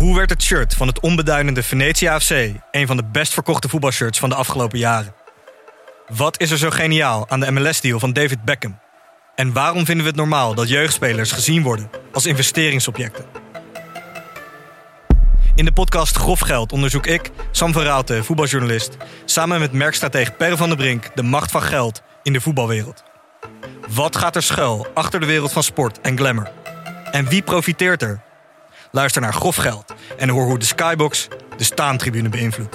Hoe werd het shirt van het onbeduidende Venetia FC een van de best verkochte voetbalshirts van de afgelopen jaren? Wat is er zo geniaal aan de MLS-deal van David Beckham? En waarom vinden we het normaal dat jeugdspelers gezien worden als investeringsobjecten? In de podcast Grof Geld onderzoek ik, Sam van Raalte, voetbaljournalist, samen met merkstratege Per van der Brink de macht van geld in de voetbalwereld. Wat gaat er schuil achter de wereld van sport en glamour? En wie profiteert er? Luister naar Grof Geld en hoor hoe de Skybox de staantribune beïnvloedt.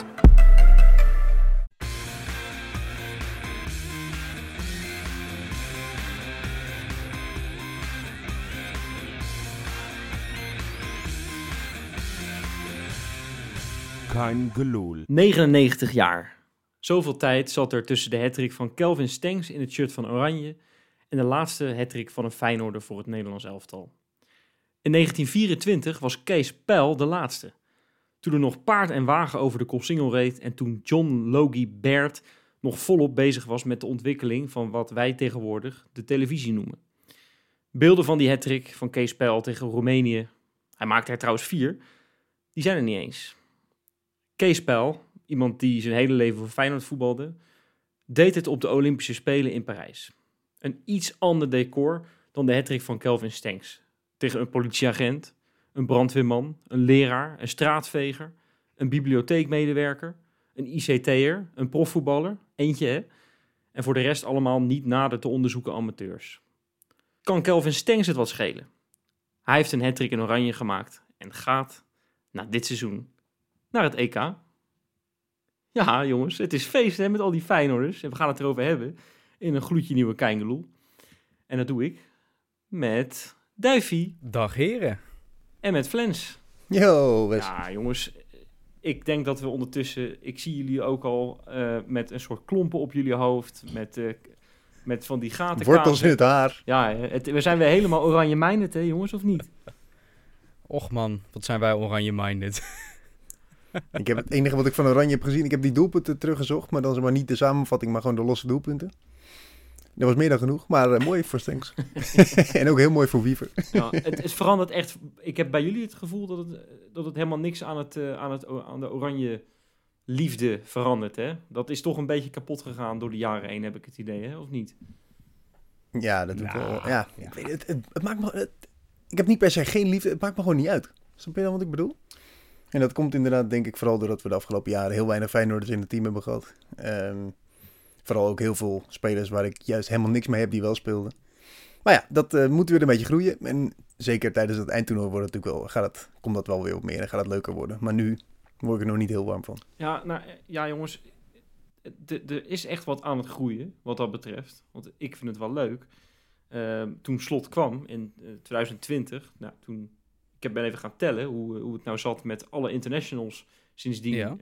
Kein gelul. 99 jaar. Zoveel tijd zat er tussen de hattrick van Kelvin Stengs in het shirt van Oranje en de laatste hattrick van een Feyenoorder voor het Nederlands elftal. In 1924 was Kees Pijl de laatste. Toen er nog paard en wagen over de Koolsingel reed en toen John Logie Baird nog volop bezig was met de ontwikkeling van wat wij tegenwoordig de televisie noemen. Beelden van die hattrick van Kees Pijl tegen Roemenië, hij maakte er trouwens 4, die zijn er niet eens. Kees Pijl, iemand die zijn hele leven voor Feyenoord voetbalde, deed het op de Olympische Spelen in Parijs. Een iets ander decor dan de hattrick van Kelvin Stengs. Tegen een politieagent, een brandweerman, een leraar, een straatveger, een bibliotheekmedewerker, een ICT'er, een profvoetballer, eentje hè. En voor de rest allemaal niet nader te onderzoeken amateurs. Kan Kelvin Stengs het wat schelen? Hij heeft een hattrick in Oranje gemaakt en gaat, na dit seizoen, naar het EK. Ja, jongens, het is feest hè, met al die Feyenoorders. En we gaan het erover hebben in een gloedje nieuwe Keingeloel. En dat doe ik met Duifie. Dag heren. En met Flens. Yo, Wes. Ja, jongens, ik denk dat we ondertussen... Ik zie jullie ook al met een soort klompen op jullie hoofd. Met van die gaten. Wortels in het haar. Ja, we zijn weer helemaal oranje-minded, hè, jongens, of niet? Och man, wat zijn wij oranje-minded. Ik heb het enige wat ik van Oranje heb gezien, ik heb die doelpunten teruggezocht, maar dan zeg maar niet de samenvatting, maar gewoon de losse doelpunten. Dat was meer dan genoeg, maar mooi voor Stengs. En ook heel mooi voor Wiever. Ja, het verandert echt. Ik heb bij jullie het gevoel dat het helemaal niks aan de oranje liefde verandert. Hè? Dat is toch een beetje kapot gegaan door de jaren heen, heb ik het idee, hè? Of niet? Ja, dat doe ik wel. Ja, ik weet het maakt me... Ik heb niet per se geen liefde, het maakt me gewoon niet uit. Snap je dan wat ik bedoel? En dat komt inderdaad, denk ik, vooral doordat we de afgelopen jaren heel weinig Feyenoorders in het team hebben gehad. Vooral ook heel veel spelers waar ik juist helemaal niks mee heb die wel speelden. Maar ja, dat moet weer een beetje groeien. En zeker tijdens het eindtoernooi wordt het natuurlijk wel, komt dat wel weer op meer en gaat het leuker worden. Maar nu word ik er nog niet heel warm van. Ja, nou ja, jongens, er is echt wat aan het groeien wat dat betreft. Want ik vind het wel leuk. Toen Slot kwam in 2020, nou, ik ben even gaan tellen hoe het nou zat met alle internationals sindsdien. Ja.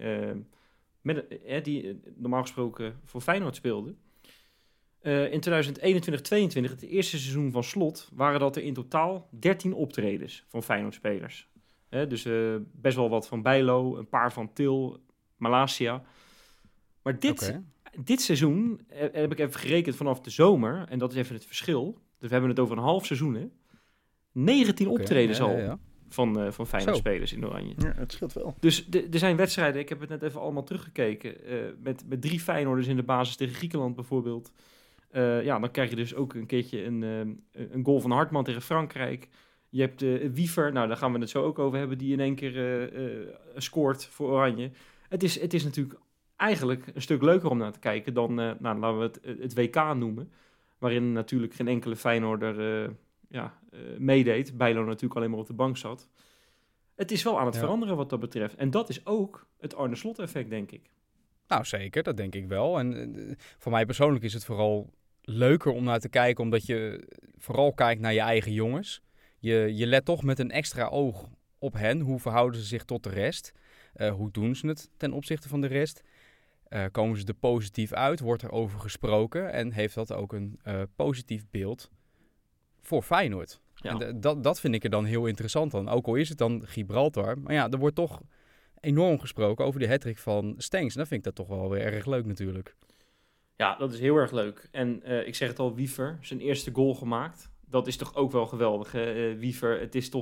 Die normaal gesproken voor Feyenoord speelden. In 2021-22, het eerste seizoen van Slot, waren dat er in totaal 13 optredens van Feyenoord-spelers. Dus best wel wat van Bijlo, een paar van Til, Malasia. Maar dit seizoen heb ik even gerekend vanaf de zomer, en dat is even het verschil. Dus we hebben het over een half seizoen, hè. 19 optredens al. Ja. Van Feyenoord-spelers in Oranje. Ja, het scheelt wel. Dus er zijn wedstrijden, ik heb het net even allemaal teruggekeken, met 3 Feyenoorders in de basis tegen Griekenland bijvoorbeeld. Dan krijg je dus ook een keertje een goal van Hartman tegen Frankrijk. Je hebt Wiever, nou daar gaan we het zo ook over hebben, die in één keer scoort voor Oranje. Het is natuurlijk eigenlijk een stuk leuker om naar te kijken dan, laten we het WK noemen. Waarin natuurlijk geen enkele Feyenoorder meedeed. Bijlo natuurlijk alleen maar op de bank zat. Het is wel aan het veranderen wat dat betreft. En dat is ook het Arne Slot effect, denk ik. Nou, zeker. Dat denk ik wel. En voor mij persoonlijk is het vooral leuker om naar te kijken, omdat je vooral kijkt naar je eigen jongens. Je let toch met een extra oog op hen. Hoe verhouden ze zich tot de rest? Hoe doen ze het ten opzichte van de rest? Komen ze er positief uit? Wordt er over gesproken? En heeft dat ook een positief beeld voor Feyenoord? Ja. En dat vind ik er dan heel interessant aan. Ook al is het dan Gibraltar. Maar ja, er wordt toch enorm gesproken over de hattrick van Stengs. En dan vind ik dat toch wel weer erg leuk natuurlijk. Ja, dat is heel erg leuk. En ik zeg het al, Wiever, zijn eerste goal gemaakt. Dat is toch ook wel geweldig, hè? Wiever, het is toch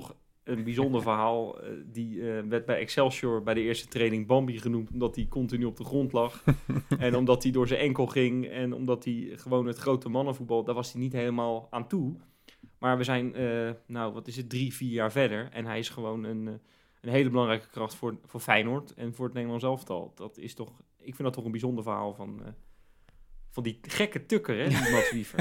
een bijzonder verhaal. Die werd bij Excelsior bij de eerste training Bambi genoemd, omdat hij continu op de grond lag. En omdat hij door zijn enkel ging en omdat hij gewoon het grote mannenvoetbal, daar was hij niet helemaal aan toe. Maar we zijn, 3-4 jaar verder en hij is gewoon een hele belangrijke kracht voor Feyenoord en voor het Nederlands elftal. Dat is toch, ik vind dat toch een bijzonder verhaal van die gekke tukker, hè, die Mats Wiever.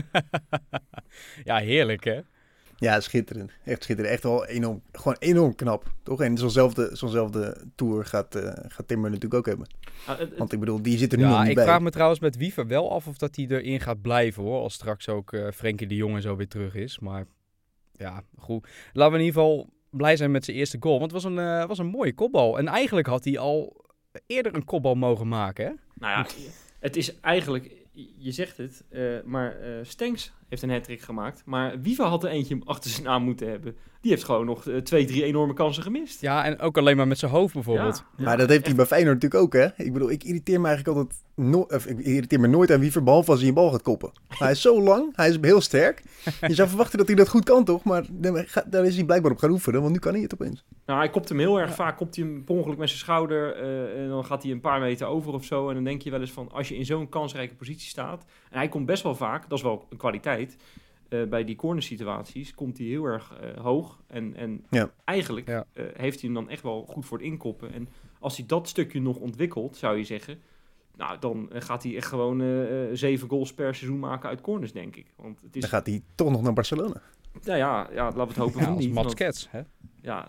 Ja, heerlijk hè? Ja, schitterend. Echt schitterend. Echt wel enorm knap, toch? En zo'nzelfde tour gaat Timber natuurlijk ook hebben. Want ik bedoel, die zit er nu nog niet bij. Ik vraag me trouwens met Wiever wel af of dat hij erin gaat blijven, hoor. Als straks ook Frenkie de Jong en zo weer terug is. Maar ja, goed. Laten we in ieder geval blij zijn met zijn eerste goal. Want het was een mooie kopbal. En eigenlijk had hij al eerder een kopbal mogen maken, hè? Nou ja, het is eigenlijk, je zegt het, maar Stenks heeft een hat-trick gemaakt. Maar Wiever had er eentje achter zijn naam moeten hebben. Die heeft gewoon nog 2-3 enorme kansen gemist. Ja, en ook alleen maar met zijn hoofd bijvoorbeeld. Ja, Maar dat heeft hij bij Feyenoord natuurlijk ook, hè? Ik bedoel, ik irriteer me eigenlijk altijd ik irriteer me nooit aan Wiever, behalve als hij een bal gaat koppen. Hij is zo lang, hij is heel sterk. Je zou verwachten dat hij dat goed kan, toch? Maar daar is hij blijkbaar op gaan oefenen, want nu kan hij het opeens. Nou, hij kopt hem heel erg vaak, kopt hij hem per ongeluk met zijn schouder en dan gaat hij een paar meter over of zo. En dan denk je wel eens van, als je in zo'n kansrijke positie staat, en hij komt best wel vaak, dat is wel een kwaliteit, bij die cornersituaties komt hij heel erg hoog. En eigenlijk heeft hij hem dan echt wel goed voor het inkoppen. En als hij dat stukje nog ontwikkelt, zou je zeggen, nou, dan gaat hij echt gewoon 7 goals per seizoen maken uit corners, denk ik. Want het is... Dan gaat hij toch nog naar Barcelona. Nou ja, laten we het hopen van als niet. Mats Kets, hè? Ja,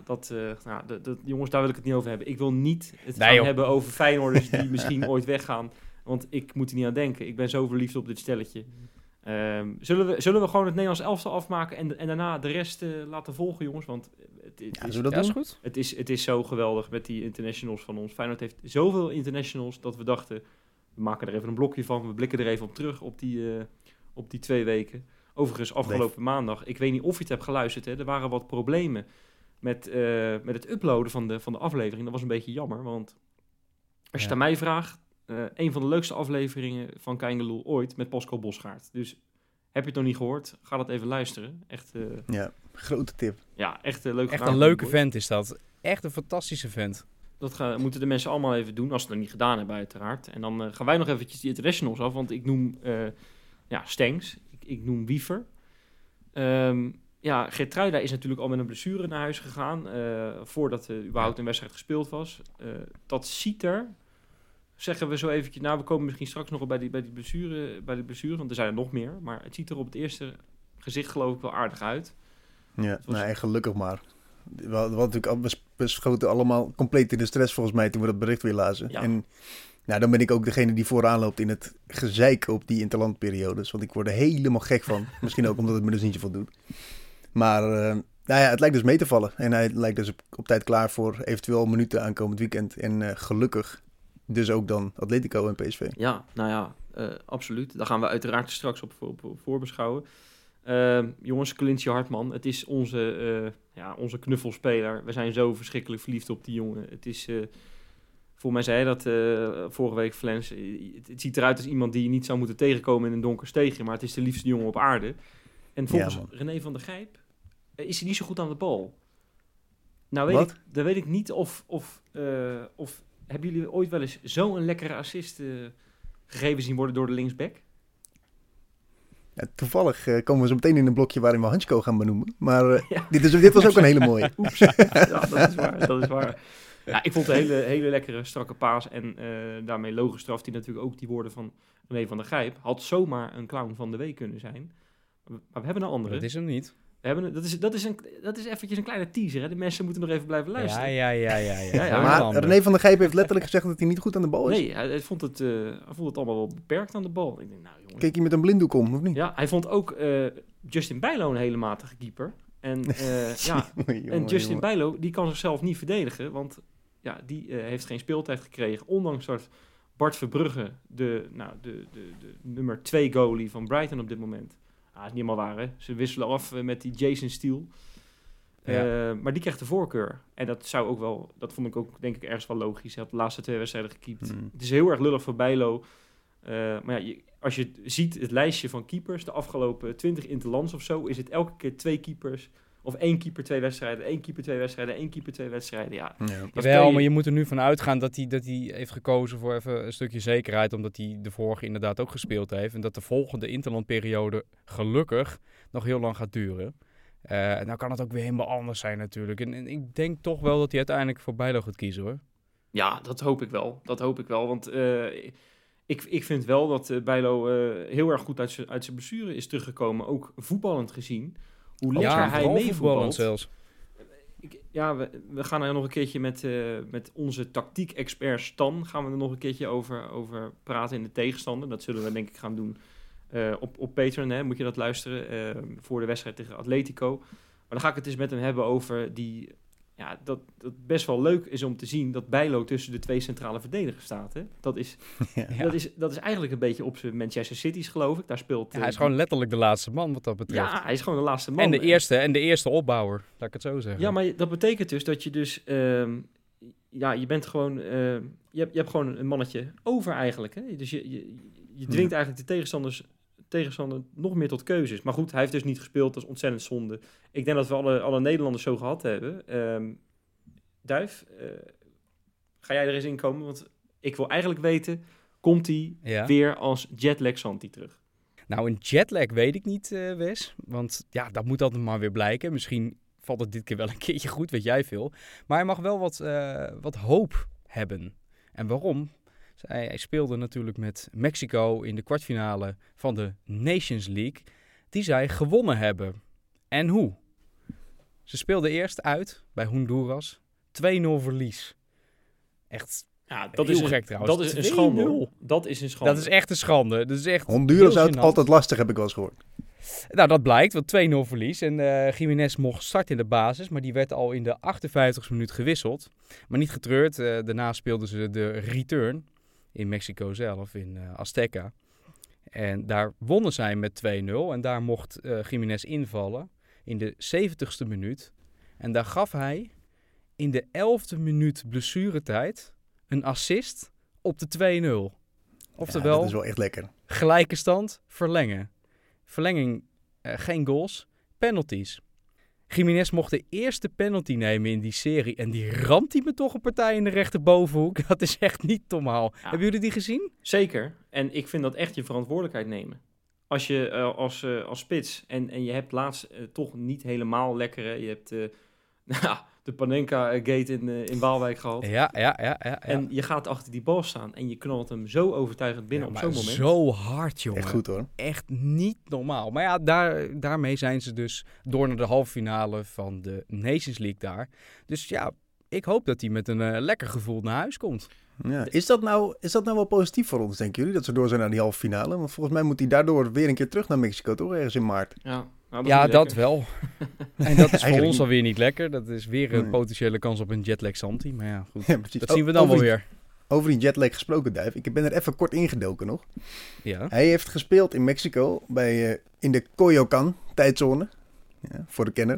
jongens, daar wil ik het niet over hebben. Ik wil niet het gaan hebben over Feyenoorders die misschien ooit weggaan. Want ik moet er niet aan denken. Ik ben zo verliefd op dit stelletje. Zullen we gewoon het Nederlands elftal afmaken en daarna de rest laten volgen, jongens? Want zullen we dat doen? Goed. Het is zo geweldig met die internationals van ons. Feyenoord heeft zoveel internationals dat we dachten, we maken er even een blokje van. We blikken er even op terug op die 2 weken. Overigens, afgelopen maandag, ik weet niet of je het hebt geluisterd, hè, er waren wat problemen met het uploaden van de aflevering. Dat was een beetje jammer, want als je het aan mij vraagt, een van de leukste afleveringen van Keingeloel ooit met Pascal Bosgaard. Dus heb je het nog niet gehoord, ga dat even luisteren. Echt, grote tip. Ja, echt leuk. Echt een leuke vent is dat. Echt een fantastische vent. Dat moeten de mensen allemaal even doen, als ze het nog niet gedaan hebben uiteraard. En dan gaan wij nog eventjes die internationals af, want ik noem Stenks, ik noem Wiever. Geertruida is natuurlijk al met een blessure naar huis gegaan, voordat er überhaupt een wedstrijd gespeeld was. Dat ziet er, zeggen we zo eventjes, we komen misschien straks nog bij die blessure, want er zijn er nog meer. Maar het ziet er op het eerste gezicht geloof ik wel aardig uit. Ja, gelukkig maar. We hadden natuurlijk we schoten allemaal compleet in de stress volgens mij toen we dat bericht weer lazen. Ja. En dan ben ik ook degene die vooraan loopt in het gezeik op die interlandperiodes. Want ik word er helemaal gek van. Misschien ook omdat het me dus niet zoveel doet. Maar het lijkt dus mee te vallen. En hij lijkt dus op tijd klaar voor eventueel minuten aankomend weekend. En gelukkig dus ook dan Atletico en PSV. Ja, absoluut. Daar gaan we uiteraard straks op voorbeschouwen. Jongens, Clintje Hartman, het is onze knuffelspeler. We zijn zo verschrikkelijk verliefd op die jongen. Het is, voor mij zei hij dat vorige week, Flens, het ziet eruit als iemand die je niet zou moeten tegenkomen in een donker steegje, maar het is de liefste jongen op aarde. En volgens René van der Gijp is hij niet zo goed aan de bal. Nou, weet ik niet of hebben jullie ooit wel eens zo'n lekkere assist gegeven zien worden door de linksback? Ja, toevallig komen we zo meteen in een blokje waarin we Hansko gaan benoemen. Maar dit was ook een hele mooie. Oeps. Ja, dat is waar. Ja, ik vond het een hele lekkere, strakke paas. En daarmee logisch straft hij natuurlijk ook die woorden van René van der Gijp. Had zomaar een clown van de week kunnen zijn. Maar we hebben een andere. Dat is hem niet. Dat is eventjes een kleine teaser. Hè? De mensen moeten nog even blijven luisteren. Ja. Maar René van der Gijp heeft letterlijk gezegd dat hij niet goed aan de bal is. Nee, hij vond het allemaal wel beperkt aan de bal. Ik denk, jongens. Keek hij met een blinddoek om, of niet? Ja, hij vond ook Justin Bijlo een hele matige keeper. En Justin Bijlo, die kan zichzelf niet verdedigen. Want die heeft geen speeltijd gekregen. Ondanks dat Bart Verbrugge, de nummer 2 goalie van Brighton op dit moment. Dat is niet helemaal waar, hè. Ze wisselen af met die Jason Steele. Maar die krijgt de voorkeur. En dat zou ook wel, dat vond ik ook denk ik ergens wel logisch. Hij had de laatste 2 wedstrijden gekiept. Het is heel erg lullig voor Bijlo. Maar als je ziet het lijstje van keepers, de afgelopen 20 interlands of zo, is het elke keer 2 keepers Of 1 keeper 2 wedstrijden, 1 keeper 2 wedstrijden, 1 keeper 2 wedstrijden. Ja, Jawel, maar je moet er nu van uitgaan dat hij heeft gekozen voor even een stukje zekerheid. Omdat hij de vorige inderdaad ook gespeeld heeft. En dat de volgende interlandperiode gelukkig nog heel lang gaat duren. Nou kan het ook weer helemaal anders zijn natuurlijk. En ik denk toch wel dat hij uiteindelijk voor Bijlo gaat kiezen, hoor. Ja, dat hoop ik wel. Want ik vind wel dat Bijlo heel erg goed uit zijn blessure is teruggekomen. Ook voetballend gezien. Hoe lekker hij meevoetbalt. Zelfs. We gaan er nog een keertje met onze tactiek-expert Stan... gaan we er nog een keertje over praten in de tegenstander. Dat zullen we denk ik gaan doen op Patreon. Hè? Moet je dat luisteren voor de wedstrijd tegen Atletico. Maar dan ga ik het eens met hem hebben over die... Ja, dat best wel leuk is om te zien dat Bijlo tussen de 2 centrale verdedigers staat. Hè? Dat is eigenlijk een beetje op zijn Manchester City's, geloof ik. Daar speelt... hij is gewoon letterlijk de laatste man wat dat betreft. Ja, hij is gewoon de laatste man. En de eerste opbouwer, laat ik het zo zeggen. Ja, maar dat betekent dus dat je dus... je bent gewoon... je hebt gewoon een mannetje over eigenlijk. Hè? Dus je dwingt eigenlijk de tegenstander nog meer tot keuzes. Maar goed, hij heeft dus niet gespeeld. Dat is ontzettend zonde. Ik denk dat we alle Nederlanders zo gehad hebben. Duif, ga jij er eens in komen? Want ik wil eigenlijk weten, komt hij weer als jetlag Santi terug? Nou, een jetlag weet ik niet, Wes. Want ja, dat moet altijd maar weer blijken. Misschien valt het dit keer wel een keertje goed, weet jij veel. Maar hij mag wel wat hoop hebben. En waarom? Hij speelde natuurlijk met Mexico in de kwartfinale van de Nations League, die zij gewonnen hebben. En hoe? Ze speelden eerst uit bij Honduras. 2-0 verlies. Echt dat heel is gek trouwens. Dat is een schande. Dat is een schande. Dat is echt een schande. Dat is echt Honduras houdt altijd lastig, heb ik wel eens gehoord. Nou, dat blijkt, want 2-0 verlies. En Giménez mocht starten in de basis, maar die werd al in de 58e minuut gewisseld. Maar niet getreurd. Daarna speelden ze de return in Mexico zelf, in Azteca. En daar wonnen zij met 2-0. En daar mocht Giménez invallen in de 70ste minuut. En daar gaf hij in de 11e minuut blessuretijd een assist op de 2-0. Oftewel, dat is wel echt lekker. Gelijke stand, verlengen. Verlenging, geen goals, penalties. Giménez mocht de eerste penalty nemen in die serie. En die ramt hij me toch een partij in de rechterbovenhoek. Dat is echt niet normaal. Ja. Hebben jullie die gezien? Zeker. En ik vind dat echt je verantwoordelijkheid nemen. Als je als spits en je hebt laatst toch niet helemaal lekker... Je hebt de Panenka-gate in Waalwijk gehad. Ja. En je gaat achter die bal staan en je knalt hem zo overtuigend binnen op zo'n moment. Zo hard, jongen. Echt goed, hoor. Echt niet normaal. Maar ja, daarmee zijn ze dus door naar de halve finale van de Nations League daar. Dus ja, ik hoop dat hij met een lekker gevoel naar huis komt. Ja. Is dat nou wel positief voor ons, denken jullie? Dat ze door zijn naar die halve finale? Want volgens mij moet hij daardoor weer een keer terug naar Mexico, toch? Ergens in maart. Ja, dat wel. En dat is voor ons alweer niet lekker. Dat is weer een potentiële kans op een jetlag Santi. Maar ja, goed. Ja, dat zien we dan wel weer. Over die jetlag gesproken, Duif. Ik ben er even kort ingedoken nog. Ja. Hij heeft gespeeld in Mexico in de Coyoacán-tijdzone. Ja, voor de kenner.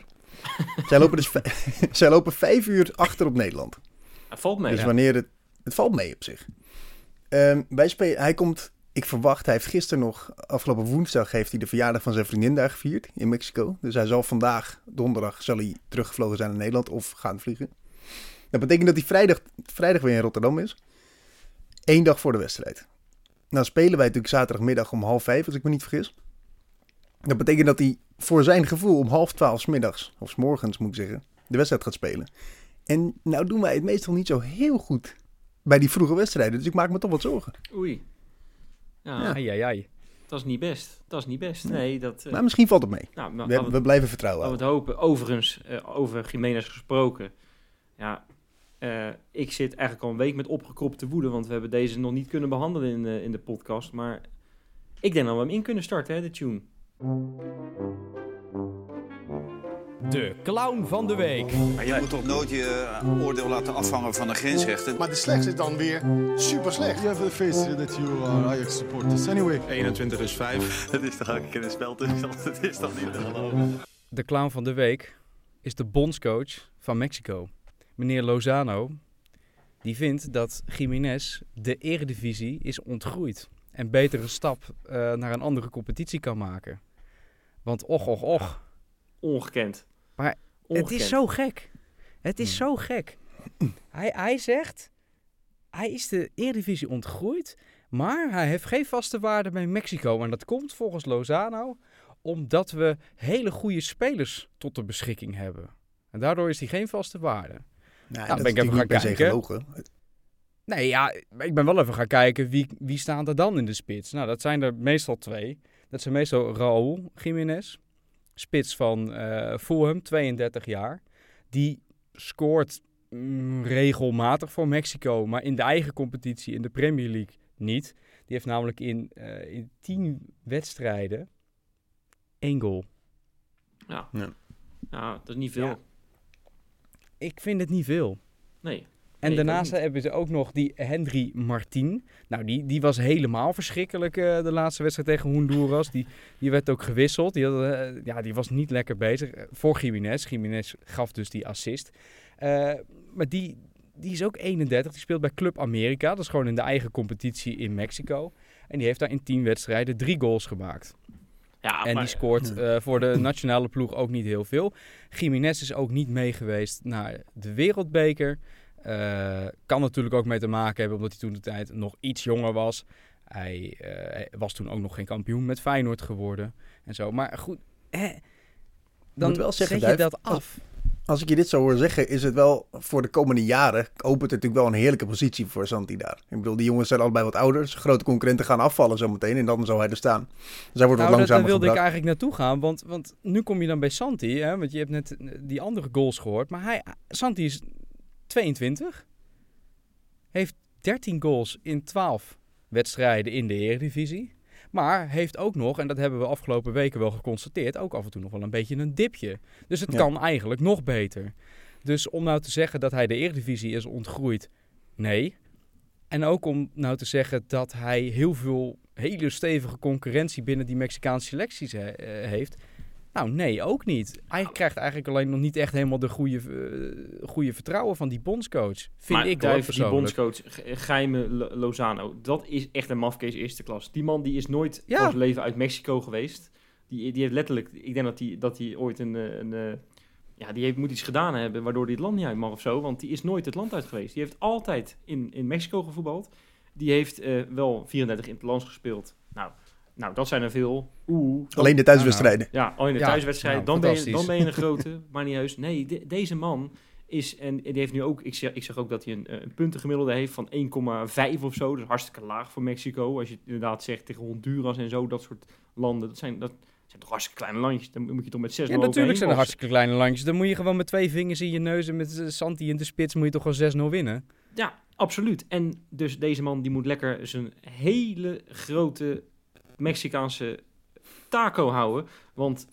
Zij lopen 5 uur achter op Nederland. Het valt mee. Dus wanneer het valt mee op zich. Hij komt... Ik verwacht, hij heeft gisteren nog, afgelopen woensdag, heeft hij de verjaardag van zijn vriendin daar gevierd in Mexico. Dus hij zal vandaag, donderdag, teruggevlogen zijn naar Nederland of gaan vliegen. Dat betekent dat hij vrijdag weer in Rotterdam is. 1 dag voor de wedstrijd. Nou spelen wij natuurlijk zaterdagmiddag om 5:30, als ik me niet vergis. Dat betekent dat hij voor zijn gevoel om 11:30 's middags, of 's morgens moet ik zeggen, de wedstrijd gaat spelen. En nou doen wij het meestal niet zo heel goed bij die vroege wedstrijden. Dus ik maak me toch wat zorgen. Oei. Ja. Ai. Dat is niet best. Nee, maar misschien valt het mee. Nou, we blijven vertrouwen. Laten we het hopen. Overigens, over Giménez gesproken. Ja, ik zit eigenlijk al een week met opgekropte woede, want we hebben deze nog niet kunnen behandelen in de podcast. Maar ik denk dat we hem in kunnen starten, hè, de tune. De clown van de week. Maar je moet toch nooit je oordeel laten afhangen van de grensrechten. Maar de slechts is dan weer super slecht. You have the face that you are Ajax supporters. Anyway. 21 is 5. Dat is toch ook een keer een spel tussen. Dat is toch niet te geloven. De clown van de week is de bondscoach van Mexico. Meneer Lozano. Die vindt dat Giménez de eredivisie is ontgroeid. En beter een stap naar een andere competitie kan maken. Want och. Ongekend. Maar Ongekend. het is zo gek. Het is zo gek. Hij zegt, hij is de Eredivisie ontgroeid, maar hij heeft geen vaste waarde bij Mexico. En dat komt volgens Lozano omdat we hele goede spelers tot de beschikking hebben. En daardoor is hij geen vaste waarde. Nou, Dan dat ben ik is even gaan natuurlijk niet per se kijken. gelogen. Nee, ja, ik ben wel even gaan kijken wie staan er dan in de spits. Nou, dat zijn er meestal 2. Dat zijn meestal Raúl Jiménez, spits van Fulham, 32 jaar. Die scoort regelmatig voor Mexico, maar in de eigen competitie, in de Premier League, niet. Die heeft namelijk in 10 wedstrijden 1 goal. Ja. Ja. Ja, dat is niet veel. Ja. Ik vind het niet veel. Nee. En Nee, daarnaast hebben ze ook nog die Henry Martin. Nou, die was helemaal verschrikkelijk de laatste wedstrijd tegen Honduras. Die werd ook gewisseld. Die was niet lekker bezig. Voor Jiménez. Jiménez gaf dus die assist. Maar die is ook 31. Die speelt bij Club America. Dat is gewoon in de eigen competitie in Mexico. En die heeft daar in 10 wedstrijden 3 goals gemaakt. Ja, En die scoort voor de nationale ploeg ook niet heel veel. Jiménez is ook niet mee geweest naar de Wereldbeker. Kan natuurlijk ook mee te maken hebben omdat hij toen de tijd nog iets jonger was. Hij was toen ook nog geen kampioen met Feyenoord geworden en zo. Maar goed, dan moet wel zeggen, zet je Duif, dat af. Als ik je dit zo hoor zeggen, is het wel voor de komende jaren, opent het natuurlijk wel een heerlijke positie voor Santi daar. Ik bedoel, die jongens zijn allebei wat ouder. Zijn grote concurrenten gaan afvallen zometeen en dan zou hij er staan. Dus hij wordt wat langzamer Daar wilde ik gebracht. eigenlijk naartoe gaan, want nu kom je dan bij Santi. Hè, want je hebt net die andere goals gehoord. Maar Santi is 22. Heeft 13 goals in 12 wedstrijden in de Eredivisie. Maar heeft ook nog, en dat hebben we afgelopen weken wel geconstateerd, ook af en toe nog wel een beetje een dipje. Dus het kan eigenlijk nog beter. Dus om nou te zeggen dat hij de Eredivisie is ontgroeid, nee. En ook om nou te zeggen dat hij heel veel hele stevige concurrentie binnen die Mexicaanse selecties heeft. Nou, nee, ook niet. Hij krijgt eigenlijk alleen nog niet echt helemaal de goede vertrouwen van die bondscoach. Vind ik wel die bondscoach, Jaime Lozano, dat is echt een mafkees eerste klas. Die man die is nooit van zijn leven uit Mexico geweest. Die heeft letterlijk, ik denk dat hij ooit moet iets gedaan hebben waardoor hij het land niet uit mag of zo. Want die is nooit het land uit geweest. Die heeft altijd in Mexico gevoetbald. Die heeft wel 34 interlands gespeeld. Nou, dat zijn er veel. Alleen de thuiswedstrijden. Ja, alleen de thuiswedstrijden. Nou, dan ben je een grote, maar niet heus. Nee, deze man is, en die heeft nu ook, ik zeg ook dat hij een puntengemiddelde heeft van 1,5 of zo. Dus hartstikke laag voor Mexico. Als je het inderdaad zegt tegen Honduras en zo, dat soort landen. Dat zijn toch hartstikke kleine landjes. Dan moet je toch met 6-0 Ja, natuurlijk zijn er hartstikke kleine landjes. Dan moet je gewoon met 2 vingers in je neus en met Santi in de spits moet je toch gewoon 6-0 winnen. Ja, absoluut. En dus deze man die moet lekker zijn hele grote taco houden. Want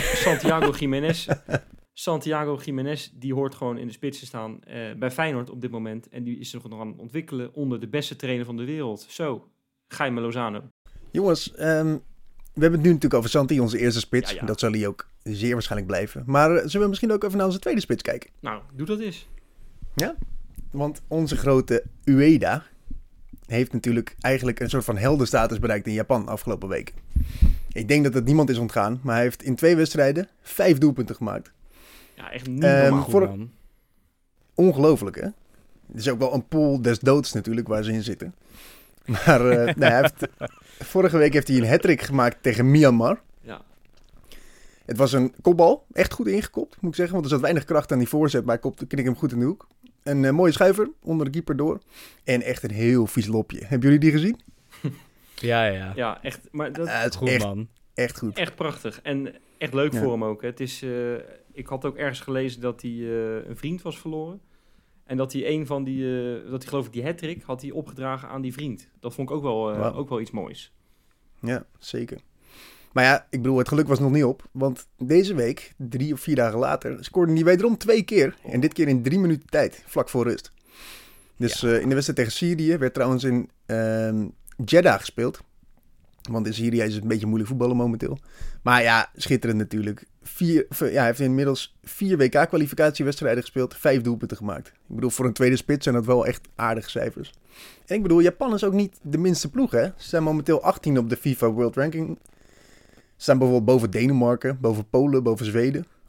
Santiago Jiménez, die hoort gewoon in de spits te staan bij Feyenoord op dit moment. En die is nog aan het ontwikkelen onder de beste trainer van de wereld. Zo, Jaime Lozano. Jongens, we hebben het nu natuurlijk over Santi, onze eerste spits. Ja. Dat zal hij ook zeer waarschijnlijk blijven. Maar zullen we misschien ook even naar onze tweede spits kijken? Nou, doe dat eens. Ja, want onze grote Ueda heeft natuurlijk eigenlijk een soort van heldenstatus bereikt in Japan afgelopen week. Ik denk dat het niemand is ontgaan, maar hij heeft in 2 wedstrijden 5 doelpunten gemaakt. Ja, echt niet normaal. Ongelooflijk, hè? Het is ook wel een pool des doods natuurlijk waar ze in zitten. Maar vorige week heeft hij een hat-trick gemaakt tegen Myanmar. Ja. Het was een kopbal, echt goed ingekopt, moet ik zeggen. Want er zat weinig kracht aan die voorzet, maar hij knikte hem goed in de hoek. Een mooie schuiver, onder de keeper door. En echt een heel vies lopje. Hebben jullie die gezien? Ja. Ja, echt. Maar dat Het is Goed, echt, man. echt goed. echt prachtig. En echt leuk voor hem ook. Hè. Het is, ik had ook ergens gelezen dat hij een vriend was verloren. En dat hij dat hij geloof ik die hat-trick had hij opgedragen aan die vriend. Dat vond ik ook wel iets moois. Ja, zeker. Maar ja, ik bedoel, het geluk was nog niet op. Want deze week, 3 of 4 dagen later, scoorde hij wederom 2 keer. En dit keer in 3 minuten tijd, vlak voor rust. Dus in de wedstrijd tegen Syrië werd trouwens in Jeddah gespeeld. Want in Syrië is het een beetje moeilijk voetballen momenteel. Maar ja, schitterend natuurlijk. Hij heeft inmiddels 4 WK-kwalificatiewedstrijden gespeeld, 5 doelpunten gemaakt. Ik bedoel, voor een tweede spits zijn dat wel echt aardige cijfers. En ik bedoel, Japan is ook niet de minste ploeg, hè. Ze zijn momenteel 18 op de FIFA World Ranking. Ze staan bijvoorbeeld boven Denemarken, boven Polen, boven Zweden.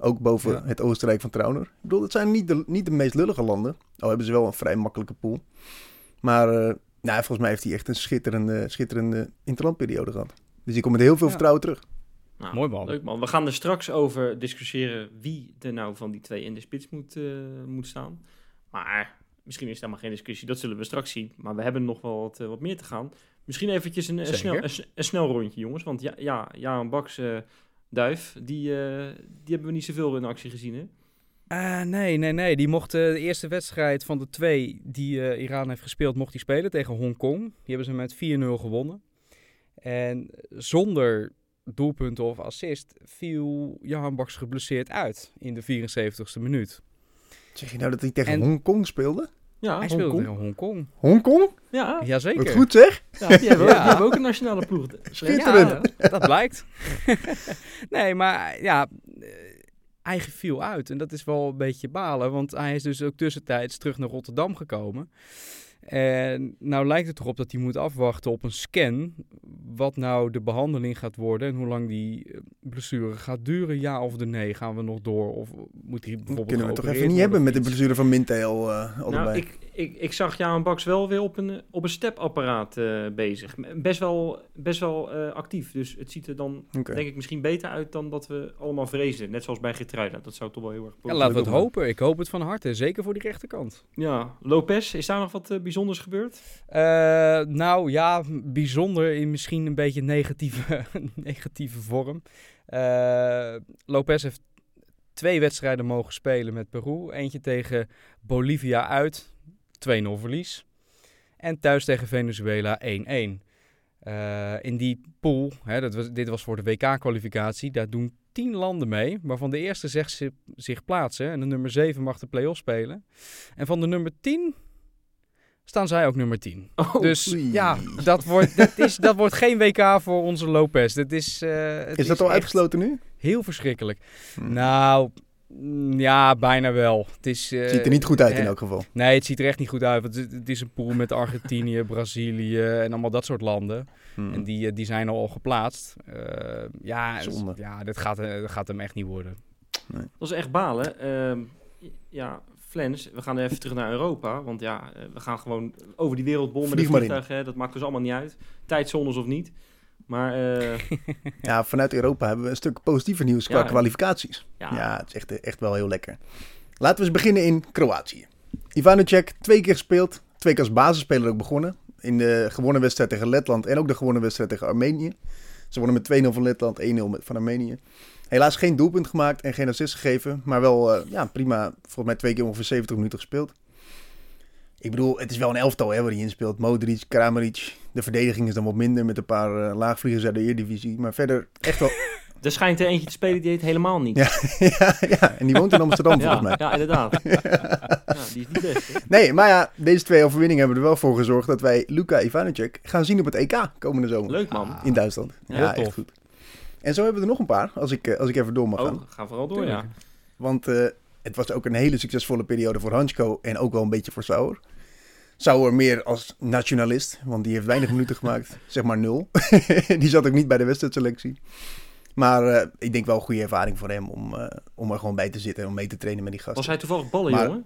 Ook boven het Oostenrijk van Trauner. Ik bedoel, dat zijn niet de meest lullige landen. Al hebben ze wel een vrij makkelijke pool. Maar volgens mij heeft hij echt een schitterende interlandperiode gehad. Dus die komt met heel veel vertrouwen terug. Nou, mooi man. Leuk man. We gaan er straks over discussiëren wie er nou van die 2 in de spits moet staan. Maar misschien is het helemaal geen discussie. Dat zullen we straks zien. Maar we hebben nog wel wat meer te gaan. Misschien eventjes een snel rondje, jongens. Want Jaan Baks, Duif, die hebben we niet zoveel in actie gezien, hè? Nee. Die mocht de eerste wedstrijd van de 2 die Iran heeft gespeeld, mocht hij spelen tegen Hongkong. Die hebben ze met 4-0 gewonnen. En zonder doelpunten of assist viel Jaan Baks geblesseerd uit in de 74ste minuut. Zeg je nou dat hij tegen Hongkong speelde? Ja, hij speelde tegen Hongkong. Hongkong? Ja. Jazeker. Wat goed zeg. Ja, die hebben ook een nationale ploeg. Schitterend. Ja, dat blijkt. Nee, maar hij viel uit. En dat is wel een beetje balen. Want hij is dus ook tussentijds terug naar Rotterdam gekomen. En nou lijkt het erop dat hij moet afwachten op een scan. Wat nou de behandeling gaat worden. En hoe lang die blessure gaat duren. Ja of nee. Gaan we nog door? Of moet hij bijvoorbeeld kunnen we toch even niet hebben met de blessure van Mintel allebei. Ik zag Jaan Baks wel weer op een stepapparaat bezig. Best wel actief. Dus het ziet er dan denk ik misschien beter uit dan dat we allemaal vrezen. Net zoals bij Geertruida. Dat zou toch wel heel erg Ja, laten we het hopen. Ik hoop het van harte. Zeker voor die rechterkant. Ja, Lopez. Is daar nog wat bijzonders gebeurd? Nou ja, bijzonder in misschien een beetje negatieve vorm. Lopez heeft 2 wedstrijden mogen spelen met Peru. Eentje tegen Bolivia uit, 2-0 verlies. En thuis tegen Venezuela 1-1. In die pool, dit was voor de WK-kwalificatie, daar doen 10 landen mee. Waarvan de eerste zegt zich plaatsen. En de nummer 7 mag de play-off spelen. En van de nummer 10 staan zij ook nummer 10. Oh, dus ja, dat wordt geen WK voor onze Lopez. Is dat al uitgesloten nu? Heel verschrikkelijk. Nou, ja, bijna wel. Het ziet er niet goed uit in elk geval. Nee, het ziet er echt niet goed uit. Want het is een pool met Argentinië, Brazilië en allemaal dat soort landen. En die zijn al geplaatst. Zonde. Ja, dat gaat hem echt niet worden. Nee. Dat is echt balen. Flens, we gaan even terug naar Europa. Want we gaan gewoon over die wereldbol met een vliegtuig. Dat maakt dus allemaal niet uit. Tijdzones of niet. Maar ja, vanuit Europa hebben we een stuk positiever nieuws qua kwalificaties. Ja, het is echt wel heel lekker. Laten we eens beginnen in Kroatië. Ivanovic 2 keer gespeeld. 2 keer als basisspeler ook begonnen. In de gewonnen wedstrijd tegen Letland en ook de gewonnen wedstrijd tegen Armenië. Ze wonnen met 2-0 van Letland, 1-0 van Armenië. Helaas geen doelpunt gemaakt en geen assist gegeven. Maar wel prima, volgens mij 2 keer ongeveer 70 minuten gespeeld. Ik bedoel, het is wel een elftal waar hij in speelt. Modric, Kramaric. De verdediging is dan wat minder met een paar laagvliegers uit de Eredivisie. Maar verder echt wel... Er schijnt er eentje te spelen die heet helemaal niet. Ja, en die woont in Amsterdam volgens mij. Ja, inderdaad. Die is niet best. Hè? Nee, maar ja, deze 2 overwinningen hebben er wel voor gezorgd dat wij Luka Ivanovic gaan zien op het EK komende zomer. Leuk man. In Duitsland. Ja, echt goed. En zo hebben we er nog een paar, als ik even door mag gaan. Ga vooral door, ja. Want het was ook een hele succesvolle periode voor Hansko en ook wel een beetje voor Sauer. Sauer meer als nationalist, want die heeft weinig minuten gemaakt. Zeg maar 0. Die zat ook niet bij de wedstrijdselectie. Maar ik denk wel een goede ervaring voor hem om er gewoon bij te zitten en om mee te trainen met die gasten. Was hij toevallig ballenjongen?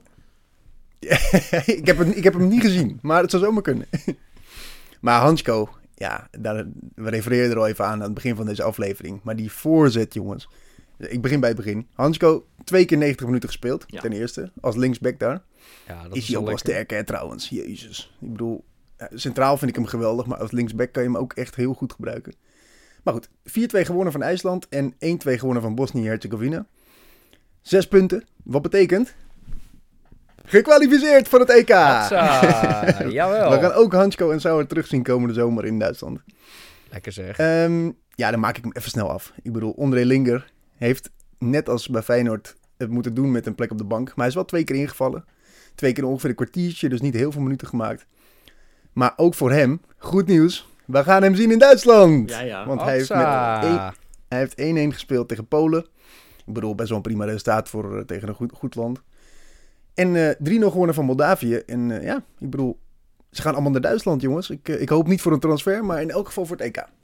Ik heb hem niet gezien, maar het zou zomaar kunnen. Maar Hansko, ja, we refereerden er al even aan het begin van deze aflevering. Maar die voorzet, jongens. Ik begin bij het begin. Hansko, 2 keer 90 minuten gespeeld, ten eerste. Als linksback daar. Ja, dat is hij ook wel sterker trouwens. Jezus. Ik bedoel, centraal vind ik hem geweldig. Maar als linksback kan je hem ook echt heel goed gebruiken. Maar goed, 4-2 gewonnen van IJsland en 1-2 gewonnen van Bosnië-Herzegovina. 6 punten. Wat betekent? Gekwalificeerd voor het EK! Jawel. We gaan ook Hansko en Sauer terugzien komende zomer in Duitsland. Lekker zeg. Ja, dan maak ik hem even snel af. Ik bedoel, André Linger heeft net als bij Feyenoord het moeten doen met een plek op de bank. Maar hij is wel 2 keer ingevallen. 2 keer ongeveer een kwartiertje, dus niet heel veel minuten gemaakt. Maar ook voor hem, goed nieuws. We gaan hem zien in Duitsland. Ja. Want hij heeft 1-1 gespeeld tegen Polen. Ik bedoel, best wel een prima resultaat tegen een goed land. En 3-0 gewonnen van Moldavië. En ik bedoel, ze gaan allemaal naar Duitsland, jongens. Ik hoop niet voor een transfer, maar in elk geval voor het EK. Ja,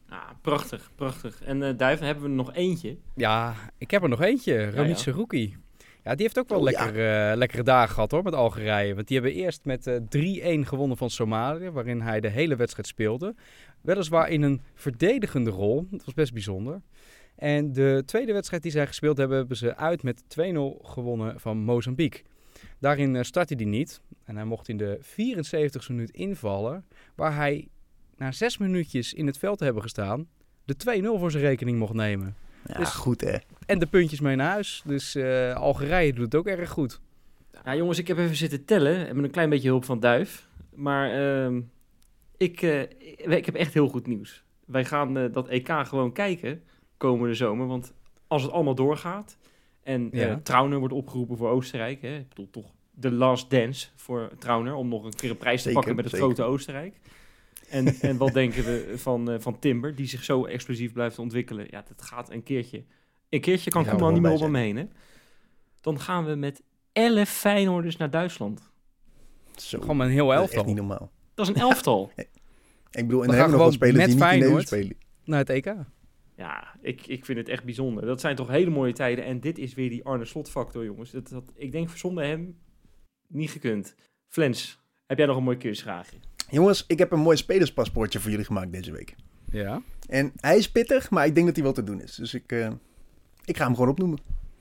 prachtig, prachtig. En Duif, dan hebben we er nog eentje. Ja, ik heb er nog eentje. Ramit Serouki. Ja, die heeft ook wel lekkere dagen gehad hoor, met Algerije. Want die hebben eerst met 3-1 gewonnen van Somalië, waarin hij de hele wedstrijd speelde. Weliswaar in een verdedigende rol. Dat was best bijzonder. En de tweede wedstrijd die zij gespeeld hebben ze uit met 2-0 gewonnen van Mozambique. Daarin startte hij niet. En hij mocht in de 74e minuut invallen, waar hij na 6 minuutjes in het veld te hebben gestaan, de 2-0 voor zijn rekening mocht nemen. Ja, dus, goed hè. En de puntjes mee naar huis. Dus Algerije doet het ook erg goed. Ja, jongens, ik heb even zitten tellen. En met een klein beetje hulp van Duif. Maar ik heb echt heel goed nieuws. Wij gaan dat EK gewoon kijken komende zomer. Want als het allemaal doorgaat en Trauner wordt opgeroepen voor Oostenrijk. Hè, ik bedoel toch de last dance voor Trauner om nog een keer een prijs te pakken met het grote Oostenrijk. En wat denken we van Timber, die zich zo explosief blijft ontwikkelen. Ja, dat gaat een keertje. Een keertje kan Koeman niet meer om hem heen. Hè? Dan gaan we met 11 Feyenoorders naar Duitsland. Zo. Gewoon een heel elftal. Dat is echt niet normaal. Dat is een elftal. Ik bedoel, en dan hebben we nog wel spelers die niet in Nederland spelen. Naar het EK. Ja, ik vind het echt bijzonder. Dat zijn toch hele mooie tijden. En dit is weer die Arne Slot factor, jongens. Ik denk zonder hem niet gekund. Flens, heb jij nog een mooi quizvraagje? Jongens, ik heb een mooi spelerspaspoortje voor jullie gemaakt deze week. Ja. En hij is pittig, maar ik denk dat hij wel te doen is. Dus ik ga hem gewoon opnoemen.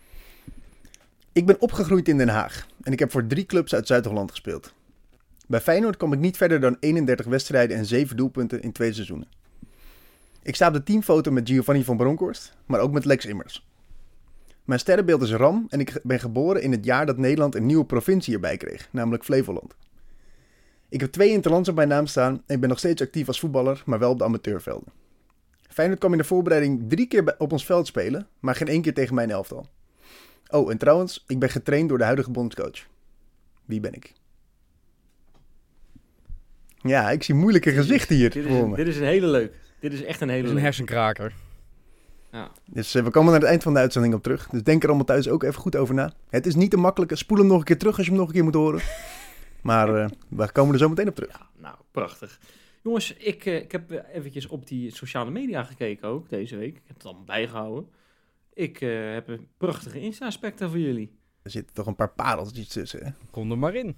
Ik ben opgegroeid in Den Haag. En ik heb voor 3 clubs uit Zuid-Holland gespeeld. Bij Feyenoord kwam ik niet verder dan 31 wedstrijden en 7 doelpunten in 2 seizoenen. Ik sta op de teamfoto met Giovanni van Bronckhorst, maar ook met Lex Immers. Mijn sterrenbeeld is Ram en ik ben geboren in het jaar dat Nederland een nieuwe provincie erbij kreeg, namelijk Flevoland. Ik heb 2 interlands op mijn naam staan en ik ben nog steeds actief als voetballer, maar wel op de amateurvelden. Feyenoord kwam in de voorbereiding 3 keer op ons veld spelen, maar geen 1 keer tegen mijn elftal. Oh, en trouwens, ik ben getraind door de huidige bondscoach. Wie ben ik? Ja, ik zie moeilijke gezichten hier voor me. Dit is een hele leuke. Dit is echt een hele leuke. Een hersenkraker. Ja. Dus we komen naar het eind van de uitzending op terug. Dus denk er allemaal thuis ook even goed over na. Het is niet te makkelijk. Spoel hem nog een keer terug als je hem nog een keer moet horen. Maar we komen er zo meteen op terug. Ja, nou, prachtig. Jongens, ik heb eventjes op die sociale media gekeken ook deze week. Ik heb het allemaal bijgehouden. Ik heb een prachtige Insta-aspecten voor jullie. Er zitten toch een paar pareltjes tussen, hè? Kom er maar in.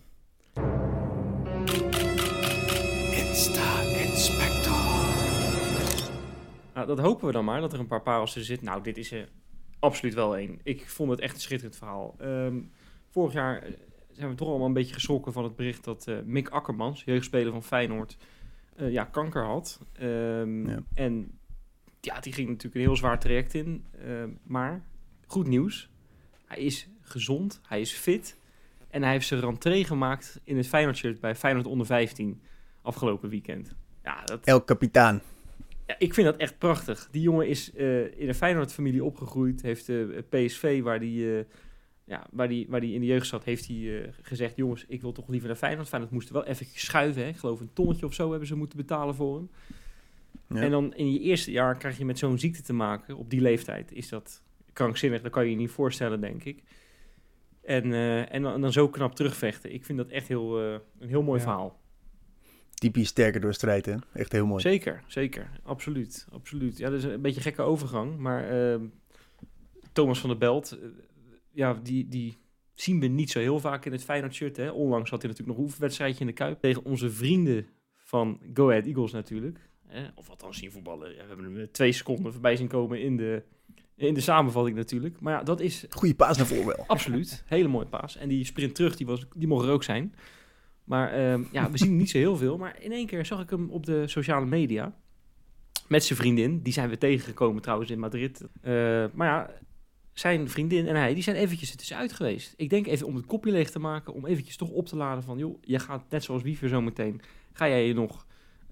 Insta-inspector. Nou, dat hopen we dan maar, dat er een paar parels tussen zitten. Nou, dit is er absoluut wel één. Ik vond het echt een schitterend verhaal. Vorig jaar zijn we toch allemaal een beetje geschrokken van het bericht dat Mick Akkermans, jeugdspeler van Feyenoord, kanker had. En ja, die ging natuurlijk een heel zwaar traject in. Maar goed nieuws. Hij is gezond, hij is fit. En hij heeft zijn rentree gemaakt in het Feyenoord-shirt bij Feyenoord onder 15 afgelopen weekend. Ja, El Capitaan. Ja, ik vind dat echt prachtig. Die jongen is in een Feyenoord-familie opgegroeid. Heeft PSV, waar die in de jeugd zat, heeft hij gezegd: jongens, ik wil toch liever naar Feyenoord. Feyenoord moest wel even schuiven. Hè. Ik geloof een tonnetje of zo hebben ze moeten betalen voor hem. Ja. En dan in je eerste jaar krijg je met zo'n ziekte te maken. Op die leeftijd is dat krankzinnig. Dat kan je je niet voorstellen, denk ik. En dan zo knap terugvechten. Ik vind dat echt een heel mooi verhaal. Typisch sterker door strijd, hè? Echt heel mooi. Zeker. Absoluut. Ja, dat is een beetje een gekke overgang. Maar Thomas van der Belt, die zien we niet zo heel vaak in het Feyenoord-shirt. Hè? Onlangs had hij natuurlijk nog een oefenwedstrijdje in de Kuip. Tegen onze vrienden van Go Ahead Eagles natuurlijk. Of althans zien voetballen. Ja, we hebben hem 2 seconden voorbij zien komen in de samenvatting natuurlijk. Maar ja, dat is... Goeie paas naar voren wel. Absoluut. Hele mooie paas. En die sprint terug, die mocht er ook zijn. Maar we zien niet zo heel veel. Maar in één keer zag ik hem op de sociale media. Met zijn vriendin. Die zijn we tegengekomen trouwens in Madrid. Maar ja, zijn vriendin en hij, die zijn eventjes er tussenuit geweest. Ik denk even om het kopje leeg te maken. Om eventjes toch op te laden van... joh, je gaat net zoals Wiever zo meteen. Ga jij je nog...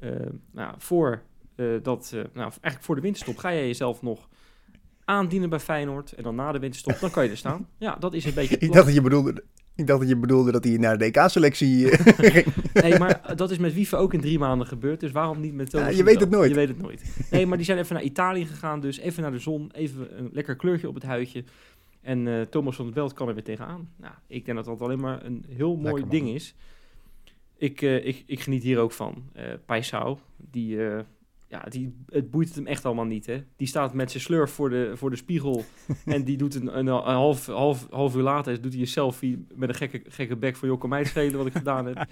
eigenlijk voor de winterstop ga jij jezelf nog aandienen bij Feyenoord. En dan na de winterstop, dan kan je er staan. Ja, dat is een beetje... Ik dacht dat je bedoelde dat hij naar de DK-selectie ging. Nee, maar dat is met Wiever ook in 3 maanden gebeurd. Dus waarom niet met Thomas? Je weet het nooit. Je weet het nooit. Nee, maar die zijn even naar Italië gegaan. Dus even naar de zon. Even een lekker kleurtje op het huidje. En Thomas van der Belt kan er weer tegenaan. Nou, ik denk dat dat alleen maar een heel mooi ding is. Ik geniet hier ook van. Paisao, die het boeit hem echt allemaal niet, hè. Die staat met zijn slurf voor de spiegel en die doet een half uur later doet hij een selfie met een gekke bek van Jocko mij schelen wat ik gedaan heb.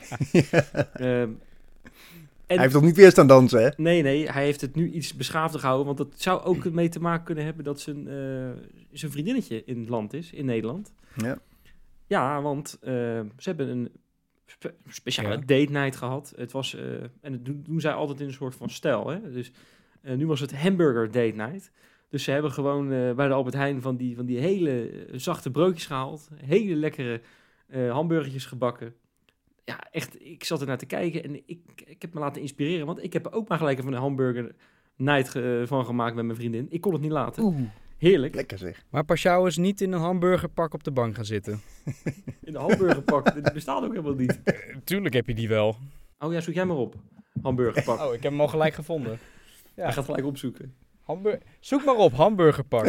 Hij heeft toch niet weer staan dansen, hè? Nee, hij heeft het nu iets beschaafder gehouden, want dat zou ook mee te maken kunnen hebben dat zijn vriendinnetje in het land is, in Nederland. Ja. Ja, want ze hebben een speciale date night gehad. Het was, en dat doen zij altijd in een soort van stijl. Hè? Dus nu was het hamburger date night. Dus ze hebben gewoon bij de Albert Heijn van die hele zachte broodjes gehaald. Hele lekkere hamburgertjes gebakken. Ja, echt, ik zat er naar te kijken en ik heb me laten inspireren. Want ik heb er ook maar gelijk even een hamburger night van gemaakt met mijn vriendin. Ik kon het niet laten. Heerlijk. Lekker zeg. Maar Paschal is niet in een hamburgerpak op de bank gaan zitten. In de hamburgerpak, die bestaat ook helemaal niet. Tuurlijk heb je die wel. Oh ja, zoek jij maar op. Hamburgerpak. Oh, ik heb hem al gelijk gevonden. Ja. Hij gaat gelijk opzoeken. Zoek maar op, hamburgerpak.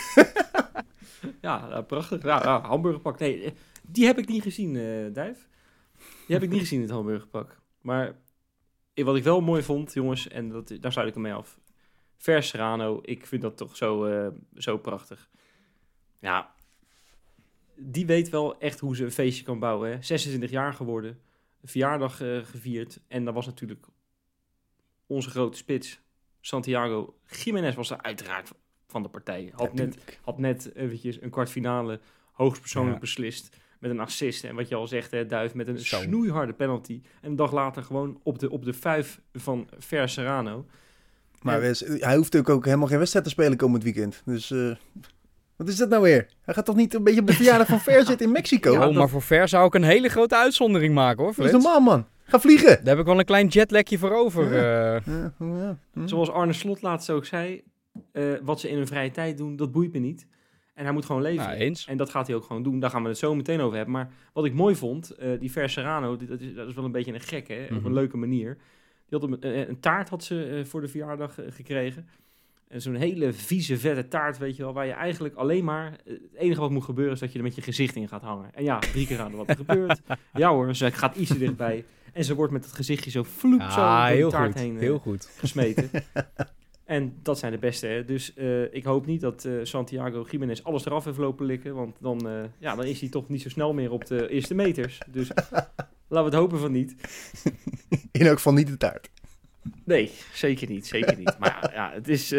Ja, prachtig. Ja, hamburgerpak. Nee, die heb ik niet gezien, Dijf. Die heb ik niet gezien, het hamburgerpak. Maar wat ik wel mooi vond, jongens, en daar sluit ik hem mee af. Vers Serrano, ik vind dat toch zo prachtig. Ja, die weet wel echt hoe ze een feestje kan bouwen. Hè? 26 jaar geworden, een verjaardag gevierd. En dat was natuurlijk onze grote spits, Santiago Giménez, was er uiteraard van de partij. Had net eventjes een kwartfinale hoogstpersoonlijk beslist met een assist. En wat je al zegt, hè, Duif, met een snoeiharde penalty. En een dag later gewoon op de 5 van Vers Serrano. Maar hij hoeft ook helemaal geen wedstrijd te spelen komend weekend. Dus wat is dat nou weer? Hij gaat toch niet een beetje op de verjaardag van Ver zitten in Mexico? Ja, maar voor Ver zou ik een hele grote uitzondering maken, hoor, Frits. Dat is normaal, man. Ga vliegen. Daar heb ik wel een klein jetlagje voor over. Zoals Arne Slot laatst ook zei, wat ze in hun vrije tijd doen, dat boeit me niet. En hij moet gewoon leven. Nou, eens. En dat gaat hij ook gewoon doen. Daar gaan we het zo meteen over hebben. Maar wat ik mooi vond, die Ver Serrano, dat is wel een beetje een gek, hè? Op een leuke manier. Die had een taart had ze voor de verjaardag gekregen. Zo'n hele vieze, vette taart, weet je wel. Waar je eigenlijk alleen maar... Het enige wat moet gebeuren is dat je er met je gezicht in gaat hangen. En ja, 3 keer raden wat er gebeurt. Ja hoor, ze gaat iets dichtbij. En ze wordt met het gezichtje zo vloep zo door de taart heen gesmeten. En dat zijn de beste, hè. Dus ik hoop niet dat Santiago Giménez alles eraf heeft lopen likken. Want dan is hij toch niet zo snel meer op de eerste meters. Dus laten we het hopen van niet. In elk geval niet de taart. Nee, zeker niet. Maar ja, het is...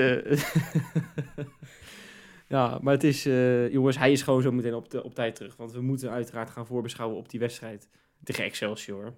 maar het is... jongens, hij is gewoon zo meteen op tijd terug. Want we moeten uiteraard gaan voorbeschouwen op die wedstrijd tegen Excelsior.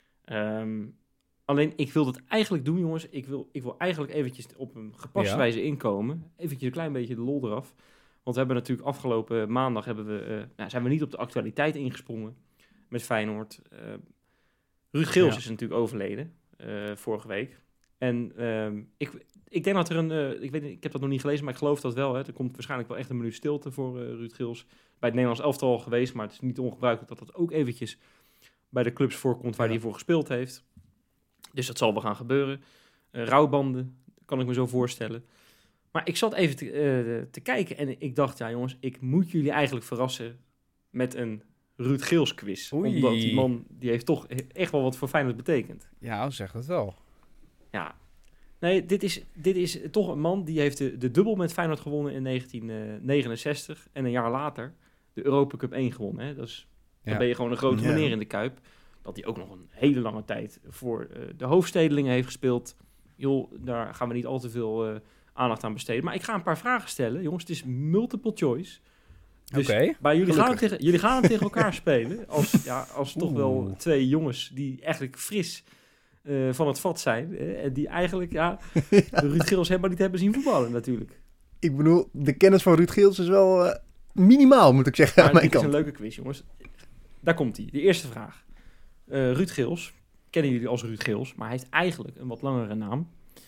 Alleen, ik wil dat eigenlijk doen, jongens. Ik wil eigenlijk eventjes op een wijze inkomen. Eventjes een klein beetje de lol eraf. Want we hebben natuurlijk afgelopen maandag... zijn we niet op de actualiteit ingesprongen met Feyenoord. Ruud Geels is natuurlijk overleden vorige week. En ik denk dat er ik weet niet, ik heb dat nog niet gelezen, maar ik geloof dat wel. Hè. Er komt waarschijnlijk wel echt een minuut stilte voor Ruud Geels. Bij het Nederlands elftal al geweest, maar het is niet ongebruikelijk dat dat ook eventjes bij de clubs voorkomt waar hij voor gespeeld heeft. Dus dat zal wel gaan gebeuren. Rouwbanden, kan ik me zo voorstellen. Maar ik zat even te kijken en ik dacht, ja jongens, ik moet jullie eigenlijk verrassen met een Ruud Geels quiz. Oei. Omdat die man, die heeft toch echt wel wat voor Feyenoord betekend. Ja, zeg dat wel. Ja. Nee, dit is toch een man die heeft de dubbel met Feyenoord gewonnen in 1969. En een jaar later de Europa Cup 1 gewonnen. Hè. Dan ben je gewoon een grote meneer in de Kuip. Dat hij ook nog een hele lange tijd voor de hoofdstedelingen heeft gespeeld. Joh, daar gaan we niet al te veel aandacht aan besteden. Maar ik ga een paar vragen stellen. Jongens, het is multiple choice. Dus bij jullie gaan tegen elkaar spelen. Als toch wel 2 jongens die eigenlijk fris van het vat zijn. En die eigenlijk Ruud Geels helemaal niet hebben zien voetballen natuurlijk. Ik bedoel, de kennis van Ruud Geels is wel minimaal, moet ik zeggen, aan mijn kant. Dit is een leuke quiz, jongens. Daar komt hij. De eerste vraag. Ruud Geels, kennen jullie als Ruud Geels, maar hij heeft eigenlijk een wat langere naam.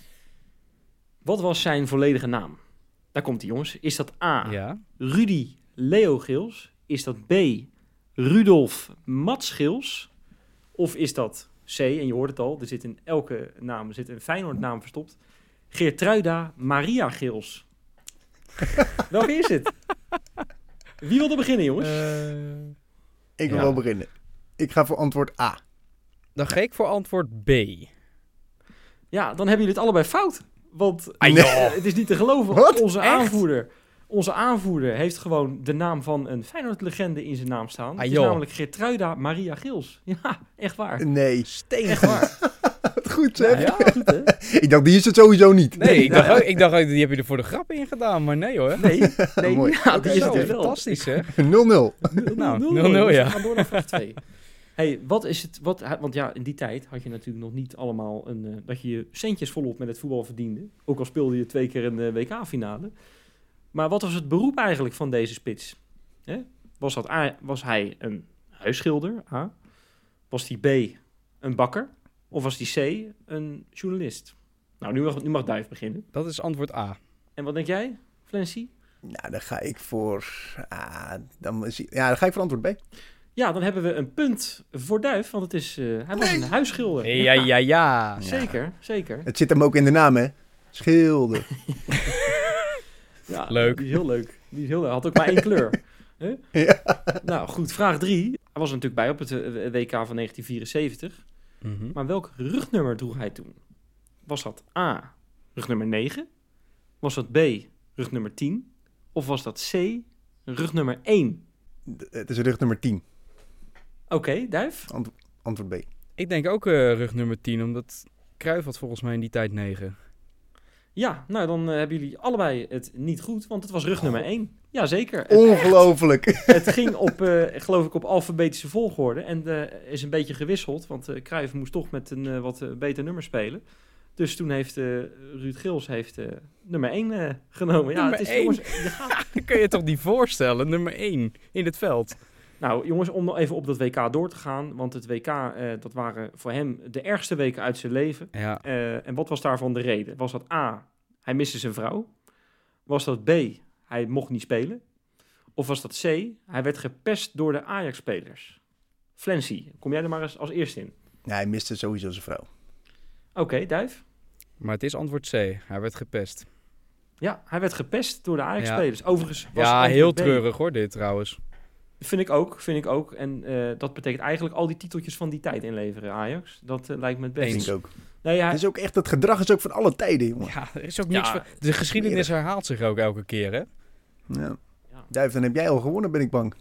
Wat was zijn volledige naam? Daar komt hij, jongens. Is dat A, Rudy Leo Geels? Is dat B, Rudolf Mats Geels? Of is dat C, en je hoort het al, er zit in elke naam een Feyenoord-naam verstopt, Geertruida Maria Geels? Welke is het? Wie wil er beginnen, jongens? Ik wil wel beginnen. Ik ga voor antwoord A. Dan ga ik voor antwoord B. Ja, dan hebben jullie het allebei fout. Want joh. het is niet te geloven. Wat? Onze aanvoerder heeft gewoon de naam van een Feyenoord-legende in zijn naam staan. Het is joh. namelijk Gertruida Maria Gils. Ja, echt waar. Nee. Echt waar. Wat goed zeg. Ja, goed hè? Ik dacht, die is het sowieso niet. Nee, ik dacht ook, die heb je er voor de grap in gedaan, maar nee hoor. Nee, Mooi. ja, die is Zo, het dus wel. fantastisch hè. 0-0. Nou, 0-0 We ja. gaan door naar vraag 2. Hey, wat is het... want ja, in die tijd had je natuurlijk nog niet allemaal dat je je centjes volop met het voetbal verdiende. Ook al speelde je 2 keer een WK-finale. Maar wat was het beroep eigenlijk van deze spits? Hè? Was hij een huisschilder? A? Was hij B, een bakker? Of was hij C, een journalist? Nou, nu mag Duif beginnen. Dat is antwoord A. En wat denk jij, Flancy? Nou, dan ga ik voor... dan ga ik voor antwoord B. Ja, dan hebben we een punt voor Duif, want het is, hij was een huisschilder. Ja. Zeker. Het zit hem ook in de naam, hè? Schilder. Ja, Leuk. Die is heel leuk. Hij had ook maar 1 kleur. Huh? Ja. Nou, goed. Vraag 3. Hij was er natuurlijk bij op het WK van 1974. Mhm. Maar welk rugnummer droeg hij toen? Was dat A, rugnummer 9? Was dat B, rugnummer 10? Of was dat C, rugnummer 1? Het is rug nummer 10. Oké, Duif? Antwoord B. Ik denk ook rug nummer 10, omdat Cruijff had volgens mij in die tijd 9. Ja, nou dan hebben jullie allebei het niet goed, want het was rugnummer 1. Jazeker. Ongelooflijk. Het ging op, geloof ik, op alfabetische volgorde. En is een beetje gewisseld, want Cruijff moest toch met een wat beter nummer spelen. Dus toen heeft Ruud Gils nummer 1 genomen. Ja, Nummer het is 1? jongens, je gaat... Dat kun je toch niet voorstellen, nummer 1 in het veld. Nou jongens, om nog even op dat WK door te gaan. Want het WK, dat waren voor hem de ergste weken uit zijn leven. Ja. En wat was daarvan de reden? Was dat A, hij miste zijn vrouw? Was dat B, hij mocht niet spelen? Of was dat C, hij werd gepest door de Ajax-spelers? Flancy, kom jij er maar eens als eerste in? Ja, hij miste sowieso zijn vrouw. Oké, Duif? Maar het is antwoord C, hij werd gepest. Ja, hij werd gepest door de Ajax-spelers. Overigens was Ja, antwoord heel B. treurig hoor dit trouwens. Vind ik ook. En dat betekent eigenlijk al die titeltjes van die tijd inleveren, Ajax. Dat lijkt me het beste. Denk ik ook. Nee, ja, Het is ook echt, het gedrag is ook van alle tijden, jongen. Ja, er is ook niks Ja, van... De geschiedenis herhaalt zich ook elke keer, hè? Ja. Ja. Duif, dan heb jij al gewonnen, ben ik bang.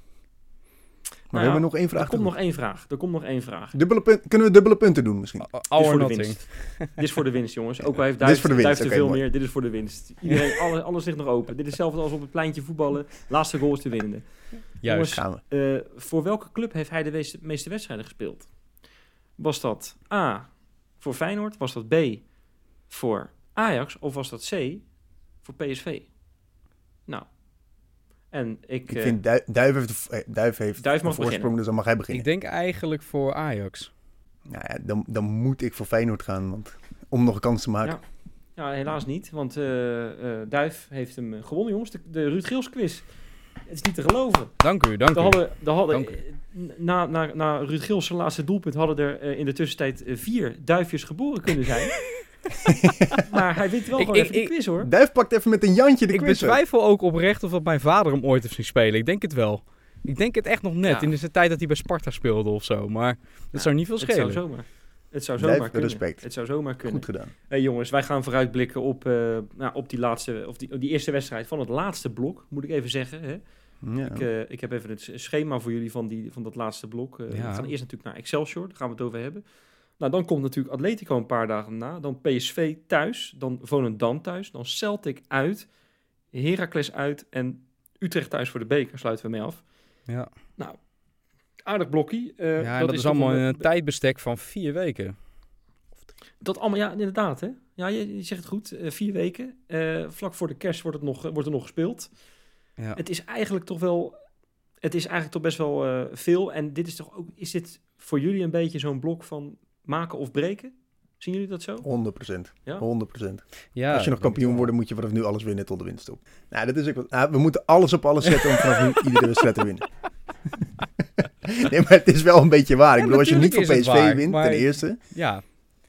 Maar Nou we hebben nog één er vraag. komt nog één vraag. Kunnen we dubbele punten doen misschien? Dit All is or voor de nothing. winst. Dit is voor de winst, jongens. Ook al heeft Dit is Duif, voor de winst, Duif te oké, veel mooi. meer. Dit is voor de winst. Iedereen, alles ligt nog open. Dit is hetzelfde als op het pleintje voetballen. Laatste goal is de winnende. Juist. Gaan we. Voor welke club heeft hij de meeste wedstrijden gespeeld? Was dat A voor Feyenoord? Was dat B voor Ajax? Of was dat C voor PSV? Nou, en Ik vind Duif heeft Duif mag de voorsprong, beginnen. dus dan mag hij beginnen. Ik denk eigenlijk voor Ajax. Nou ja, dan moet ik voor Feyenoord gaan, want, om nog een kans te maken. Ja, helaas niet, want Duif heeft hem gewonnen, jongens. De Ruud Gils quiz. Het is niet te geloven. Dank u. Dank Na Ruud Gils' zijn laatste doelpunt hadden er in de tussentijd 4 duifjes geboren kunnen zijn. Maar hij wint wel gewoon even de quiz, hoor. Duif pakt even met een Jantje de Ik quiz. betwijfel ook oprecht of dat mijn vader hem ooit heeft zien spelen. Ik denk het wel. Ik denk het echt nog net. Ja. In de tijd dat hij bij Sparta speelde of zo. Maar dat zou niet veel schelen. Het zou Duif, zomaar kunnen. respect. Het zou zomaar kunnen. Goed gedaan. Hey jongens, wij gaan vooruitblikken op die laatste, of die eerste wedstrijd van het laatste blok, moet ik even zeggen. Hè? Ja. Ik heb even het schema voor jullie van dat laatste blok. We gaan eerst natuurlijk naar Excelsior, daar gaan we het over hebben. Nou, dan komt natuurlijk Atletico een paar dagen na. Dan PSV thuis, dan Volendam thuis, dan Celtic uit, Heracles uit en Utrecht thuis voor de beker, sluiten we mee af. Ja. Nou, aardig blokkie. Ja, en dat is toch allemaal in een tijdbestek van 4 weken. Dat allemaal, ja, inderdaad, hè? Ja, je zegt het goed. 4 weken. Vlak voor de kerst wordt er nog gespeeld. Ja. Het is eigenlijk toch best wel veel. En dit is toch ook, is dit voor jullie een beetje zo'n blok van maken of breken? Zien jullie dat zo? 100%. Ja? 100%. Ja, Als je nog denk kampioen ik wordt, moet je vanaf nu alles winnen tot de winst op. Nou, dat is ook we moeten alles op alles zetten om vanaf nu iedere wedstrijd te winnen. Nee, maar het is wel een beetje waar. Ik bedoel, als je niet voor natuurlijk is PSV het waar, wint, maar- ten eerste. wel. Ja.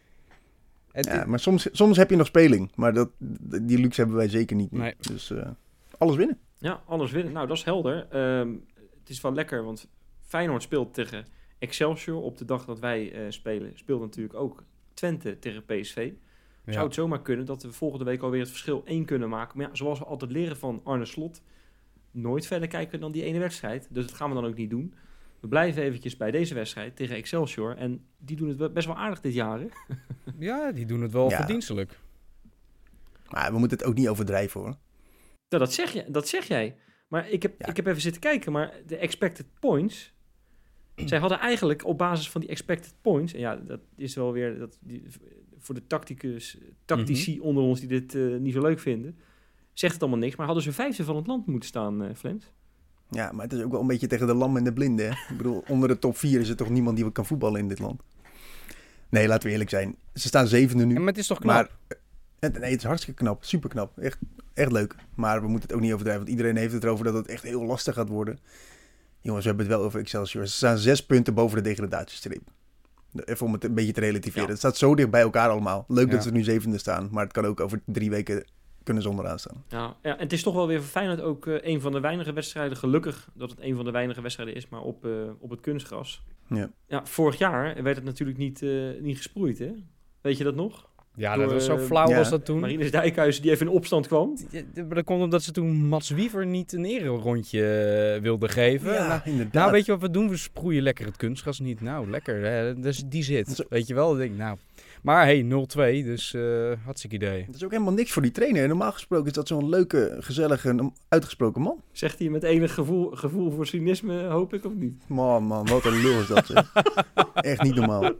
Ja, maar soms heb je nog speling. Maar die luxe hebben wij zeker niet. Nee. Dus alles winnen. Ja, alles winnen. Nou, dat is helder. Het is wel lekker, want Feyenoord speelt tegen Excelsior. Op de dag dat wij spelen, speelt natuurlijk ook Twente tegen PSV. Ja. Zou het zomaar kunnen dat we volgende week alweer het verschil 1 kunnen maken. Maar ja, zoals we altijd leren van Arne Slot, nooit verder kijken dan die ene wedstrijd. Dus dat gaan we dan ook niet doen. We blijven eventjes bij deze wedstrijd tegen Excelsior. En die doen het best wel aardig dit jaar, hè? Ja, die doen het wel Ja. verdienstelijk. Maar we moeten het ook niet overdrijven, hoor. Nou, dat zeg jij. Maar ik heb even zitten kijken, maar de expected points... Zij hadden eigenlijk op basis van die expected points... En ja, dat is wel weer... voor de tactici onder ons die dit niet zo leuk vinden... Zegt het allemaal niks, maar hadden ze 5e van het land moeten staan, Flens? Ja, maar het is ook wel een beetje tegen de lam en de blinden. Hè? Ik bedoel, onder de top 4 is er toch niemand die kan voetballen in dit land. Nee, laten we eerlijk zijn. Ze staan 7e nu. Ja, maar het is toch knap? Maar nee, het is hartstikke knap. Super knap. Echt leuk. Maar we moeten het ook niet overdrijven. Want iedereen heeft het erover dat het echt heel lastig gaat worden. Jongens, we hebben het wel over Excelsior. Ze staan 6 punten boven de degradatiestreep. Even om het een beetje te relativeren. Ja. Het staat zo dicht bij elkaar allemaal. Leuk dat ze nu 7e staan. Maar het kan ook over 3 weken kunnen ze onderaan staan. Ja, en het is toch wel weer voor Feyenoord ook een van de weinige wedstrijden... Gelukkig dat het een van de weinige wedstrijden is, maar op het kunstgras. Ja, vorig jaar werd het natuurlijk niet gesproeid, hè? Weet je dat nog? Ja, Door, dat was zo flauw was dat toen. Marinus Dijkhuizen die even in opstand kwam. Maar dat komt omdat ze toen Mats Wiever niet een ererondje wilden geven. Ja, inderdaad. Nou, weet je wat we doen? We sproeien lekker het kunstgras niet. Nou, lekker. Hè? Dus die zit. Weet je wel? Dan denk ik, nou. Maar hey, 0-2, dus hartstikke idee. Dat is ook helemaal niks voor die trainer. Normaal gesproken is dat zo'n leuke, gezellige, uitgesproken man. Zegt hij met enig gevoel voor cynisme, hoop ik, of niet? Man, wat een lul is dat, zeg. Echt niet normaal.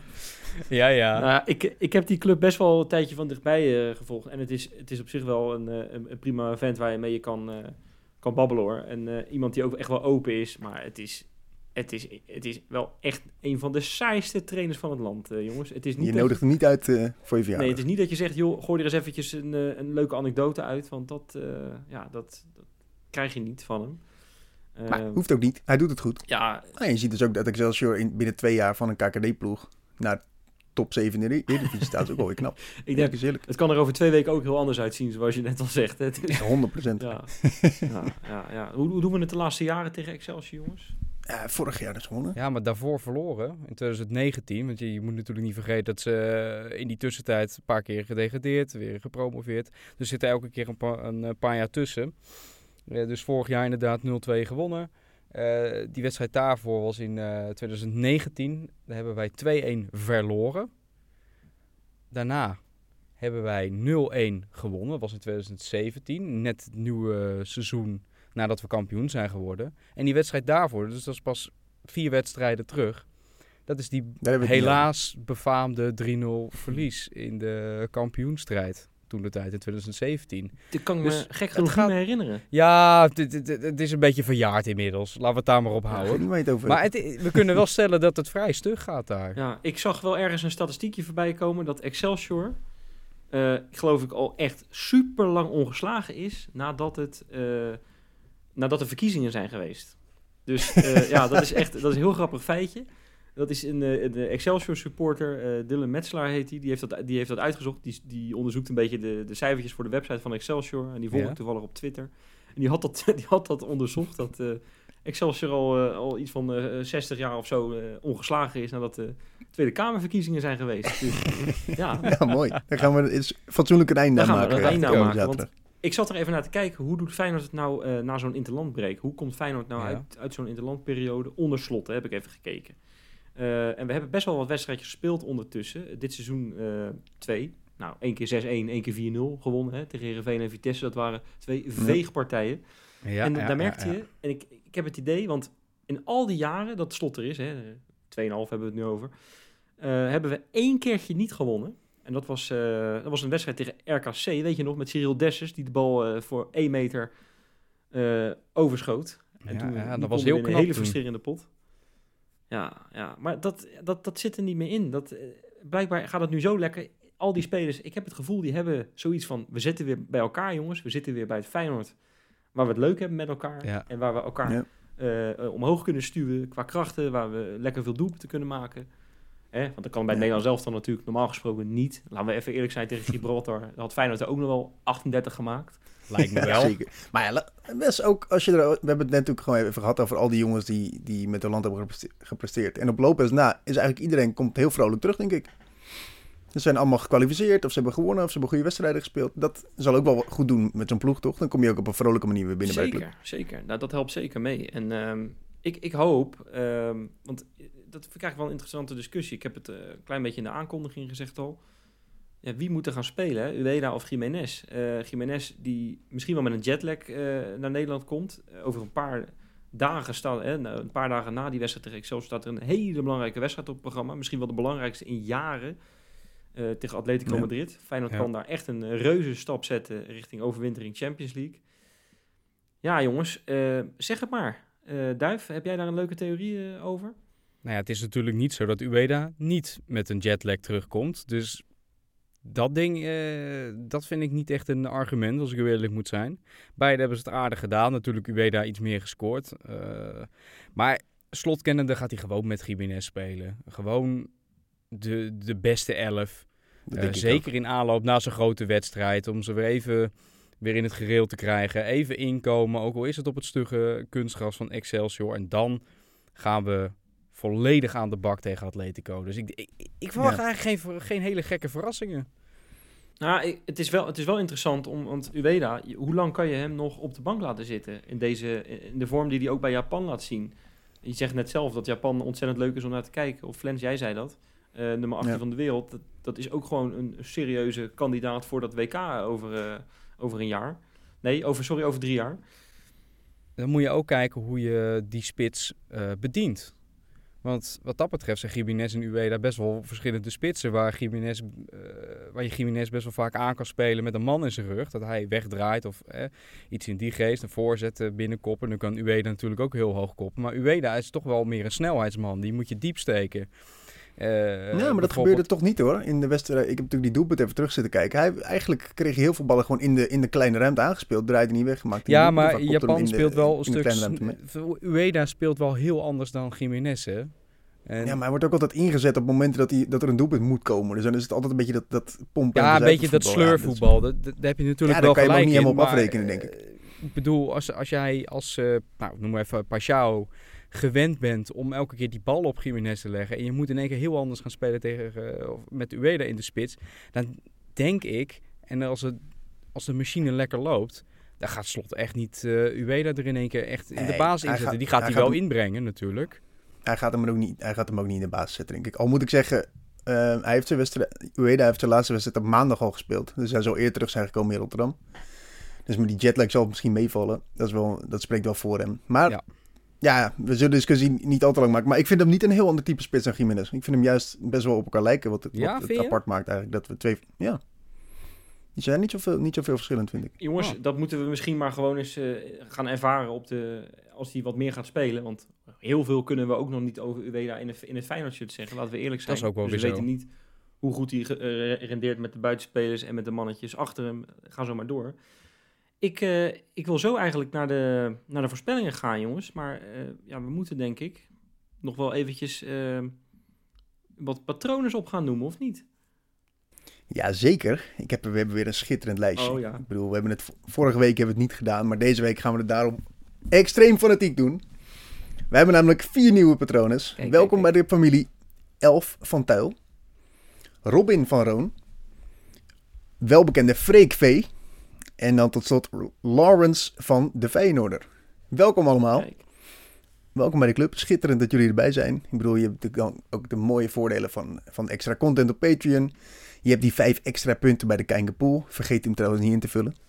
Ja. Nou, ik heb die club best wel een tijdje van dichtbij gevolgd. En het is op zich wel een prima vent waar je mee kan babbelen, hoor. En iemand die ook echt wel open is. Maar het is wel echt een van de saaiste trainers van het land, jongens. Het is niet Je nodigt hem niet uit voor je verjaardag. Nee, het is niet dat je zegt, joh, gooi er eens eventjes een leuke anekdote uit. Want dat krijg je niet van hem. Maar hoeft ook niet. Hij doet het goed. Ja, En je ziet dus ook dat Excelsior binnen 2 jaar van een KKD-ploeg naar top 7 in de Eredivisie staat. Dat is ook wel weer knap. ik denk, is eerlijk. het kan er over 2 weken ook heel anders uitzien, zoals je net al zegt. Het is, 100%. Hoe doen we het de laatste jaren tegen Excelsior, jongens? Vorig jaar dus gewonnen. Ja, maar daarvoor verloren in 2019. Want je moet natuurlijk niet vergeten dat ze in die tussentijd een paar keer gedegradeerd, weer gepromoveerd. Dus zitten elke keer een paar jaar tussen. Dus vorig jaar inderdaad 0-2 gewonnen. Die wedstrijd daarvoor was in 2019. Daar hebben wij 2-1 verloren. Daarna hebben wij 0-1 gewonnen. Dat was in 2017. Net het nieuwe seizoen nadat we kampioen zijn geworden. En die wedstrijd daarvoor, dus dat is pas 4 wedstrijden terug. Dat is die helaas befaamde 3-0 verlies in de kampioenstrijd. Toen de tijd in 2017. Dat kan ik Dus me gek genoeg niet meer herinneren. Ja, het is een beetje verjaard inmiddels. Laten we het daar maar op houden. Maar we kunnen wel stellen dat het vrij stug gaat daar. Ja, ik zag wel ergens een statistiekje voorbij komen dat Excelsior, geloof ik, al echt super lang ongeslagen is nadat de verkiezingen zijn geweest. Dus dat is echt een heel grappig feitje. Dat is een Excelsior supporter, Dylan Metzelaar heet hij. Die heeft dat uitgezocht. Die onderzoekt een beetje de cijfertjes voor de website van Excelsior. En die volg ik toevallig op Twitter. En die had dat onderzocht. Dat Excelsior al iets van 60 jaar of zo ongeslagen is nadat de Tweede Kamerverkiezingen zijn geweest. Dus, ja, mooi. Dan gaan we eens fatsoenlijk een einde aan maken. Want ik zat er even naar te kijken. Hoe doet Feyenoord het nou na zo'n interlandbreak? Hoe komt Feyenoord nou uit zo'n interlandperiode onder Slot? Heb ik even gekeken. En we hebben best wel wat wedstrijdjes gespeeld ondertussen. Dit seizoen 2. Nou, 1 keer 6-1, 1 keer 4-0 gewonnen tegen Heerenveen en Vitesse. Dat waren 2 veegpartijen. Ja, en daar merkte je, en ik heb het idee, want in al die jaren dat Slot er is, 2,5 hebben we het nu over, hebben we 1 keertje niet gewonnen. En dat was een wedstrijd tegen RKC, weet je nog, met Cyril Dessers, die de bal voor 1 meter overschoot. En toen dat was heel knap. Een hele frustrerende pot. Ja, maar dat zit er niet meer in. Blijkbaar gaat het nu zo lekker. Al die spelers, ik heb het gevoel, die hebben zoiets van, we zitten weer bij elkaar, jongens. We zitten weer bij het Feyenoord, waar we het leuk hebben met elkaar. Ja. En waar we elkaar omhoog kunnen stuwen qua krachten, waar we lekker veel doelpunten kunnen maken. Want dat kan bij Nederland zelf dan natuurlijk normaal gesproken niet. Laten we even eerlijk zijn, tegen Gibraltar had Feyenoord er ook nog wel 38 gemaakt. Lijkt me wel. Zeker. Maar ja, best ook als je we hebben het net natuurlijk gewoon even gehad over al die jongens die met hun land hebben gepresteerd. En op Lopez na is eigenlijk iedereen komt heel vrolijk terug, denk ik. Ze zijn allemaal gekwalificeerd, of ze hebben gewonnen, of ze hebben goede wedstrijden gespeeld. Dat zal ook wel goed doen met zo'n ploeg, toch? Dan kom je ook op een vrolijke manier weer binnen bij de club. Zeker. Nou, dat helpt zeker mee. En ik hoop, want dat vind ik eigenlijk wel een interessante discussie. Ik heb het een klein beetje in de aankondiging gezegd al. Ja, wie moet er gaan spelen? Hè? Ueda of Gimenez? Gimenez die misschien wel met een jetlag naar Nederland komt. Over een paar dagen een paar dagen na die wedstrijd tegen Excelsior staat er een hele belangrijke wedstrijd op het programma. Misschien wel de belangrijkste in jaren tegen Atletico Madrid. Feyenoord kan daar echt een reuze stap zetten richting overwintering Champions League. Ja, jongens, zeg het maar. Duif, heb jij daar een leuke theorie over? Nou ja, het is natuurlijk niet zo dat Ueda niet met een jetlag terugkomt. Dus dat ding, dat vind ik niet echt een argument, als ik eerlijk moet zijn. Beide hebben ze het aardig gedaan. Natuurlijk Ueda iets meer gescoord. Maar Slot kennende gaat hij gewoon met Gimenez spelen. Gewoon de beste 11. Zeker in aanloop na zo'n grote wedstrijd. Om ze weer in het gereel te krijgen. Even inkomen, ook al is het op het stugge kunstgras van Excelsior. En dan gaan we volledig aan de bak tegen Atletico. Dus ik verwacht eigenlijk geen hele gekke verrassingen. Nou, het is wel interessant, want Ueda, hoe lang kan je hem nog op de bank laten zitten? In de vorm die hij ook bij Japan laat zien. Je zegt net zelf dat Japan ontzettend leuk is om naar te kijken. Of Flens, jij zei dat. Nummer 18 van de wereld. Dat is ook gewoon een serieuze kandidaat voor dat WK over een jaar. Nee, over 3 jaar. Dan moet je ook kijken hoe je die spits bedient. Want wat dat betreft zijn Gimenez en Ueda best wel verschillende spitsen. Waar je Gimenez best wel vaak aan kan spelen met een man in zijn rug. Dat hij wegdraait of iets in die geest. Een voorzet binnenkoppen. Dan kan Ueda natuurlijk ook heel hoog koppen. Maar Ueda is toch wel meer een snelheidsman. Die moet je diep steken. Maar dat gebeurde toch niet hoor. In de wedstrijd, ik heb natuurlijk die doelpunt even terug zitten kijken. Eigenlijk kreeg hij heel veel ballen gewoon in de kleine ruimte aangespeeld. Draaide niet weg. Ja, maar Japan speelt wel een stuk... Ueda speelt wel heel anders dan Gimenez, hè? Ja, maar hij wordt ook altijd ingezet op momenten dat er een doelpunt moet komen. Dus dan is het altijd een beetje dat pompen. Ja, een beetje dat sleurvoetbal. Daar heb je natuurlijk wel gelijk in. Ja, daar kan je hem ook niet helemaal op afrekenen, denk ik. Ik bedoel, als jij noem maar even Pashao gewend bent om elke keer die bal op Gimenez te leggen en je moet in één keer heel anders gaan spelen met Ueda in de spits, dan denk ik, en als de machine lekker loopt, dan gaat Slot echt niet Ueda er in één keer echt in de basis inzetten. Die gaat hij wel inbrengen natuurlijk. Hij gaat hem ook niet in de basis zetten, denk ik. Al moet ik zeggen, Ueda heeft zijn laatste wedstrijd op maandag al gespeeld. Dus hij zal eerder terug zijn gekomen in Rotterdam. Dus met die jetlag zal het misschien meevallen. Dat spreekt wel voor hem. Maar ja, we zullen de discussie niet al te lang maken. Maar ik vind hem niet een heel ander type spits dan Gimenez. Ik vind hem juist best wel op elkaar lijken. Wat het apart maakt eigenlijk. Dat we twee... Ja. Die zijn niet zoveel verschillend, vind ik. Jongens, dat moeten we misschien maar gewoon eens gaan ervaren als hij wat meer gaat spelen. Want heel veel kunnen we ook nog niet over Ueda in het Feyenoord-shirt zeggen. Laten we eerlijk zijn. Dat is ook wel dus we weten niet hoe goed hij rendeert met de buitenspelers en met de mannetjes achter hem. Ga zo maar door. Ik wil zo eigenlijk naar de voorspellingen gaan, jongens. Maar we moeten denk ik nog wel eventjes wat patronen op gaan noemen, of niet? Ja, zeker. We hebben weer een schitterend lijstje. Oh, ja. Ik bedoel, vorige week hebben we het niet gedaan, maar deze week gaan we het daarom extreem fanatiek doen. We hebben namelijk 4 nieuwe patronen. Welkom bij de familie Elf van Tuil, Robin van Roon, welbekende Freek V. En dan tot slot Lawrence van de Feyenoorder. Welkom allemaal. Kijk. Welkom bij de club. Schitterend dat jullie erbij zijn. Ik bedoel, je hebt natuurlijk ook de mooie voordelen van extra content op Patreon. Je hebt die 5 extra punten bij de Kijngepool. Vergeet hem trouwens niet in te vullen.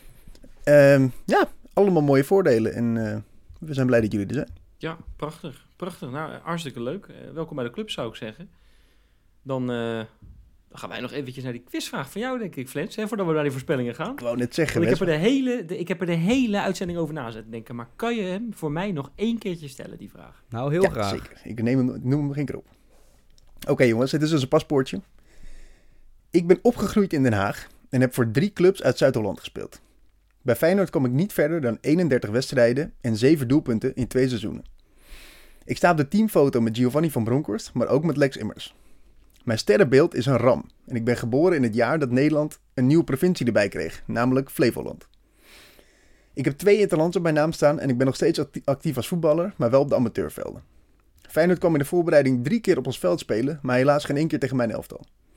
Allemaal mooie voordelen. En we zijn blij dat jullie er zijn. Ja, prachtig. Prachtig. Nou, hartstikke leuk. Welkom bij de club, zou ik zeggen. Dan gaan wij nog eventjes naar die quizvraag van jou, denk ik, Flens. Voordat we naar die voorspellingen gaan. Ik wou net zeggen. Ik heb er de hele uitzending over na zitten denken. Maar kan je hem voor mij nog 1 keertje stellen, die vraag? Nou, heel graag. Zeker. Ik noem hem geen keer op. Oké, jongens, dit is dus een paspoortje. Ik ben opgegroeid in Den Haag en heb voor 3 clubs uit Zuid-Holland gespeeld. Bij Feyenoord kwam ik niet verder dan 31 wedstrijden en 7 doelpunten in 2 seizoenen. Ik sta op de teamfoto met Giovanni van Bronckhorst, maar ook met Lex Immers. Mijn sterrenbeeld is een ram en ik ben geboren in het jaar dat Nederland een nieuwe provincie erbij kreeg, namelijk Flevoland. Ik heb 2 interlands op mijn naam staan en ik ben nog steeds actief als voetballer, maar wel op de amateurvelden. Feyenoord kwam in de voorbereiding 3 keer op ons veld spelen, maar helaas geen 1 keer tegen mijn elftal.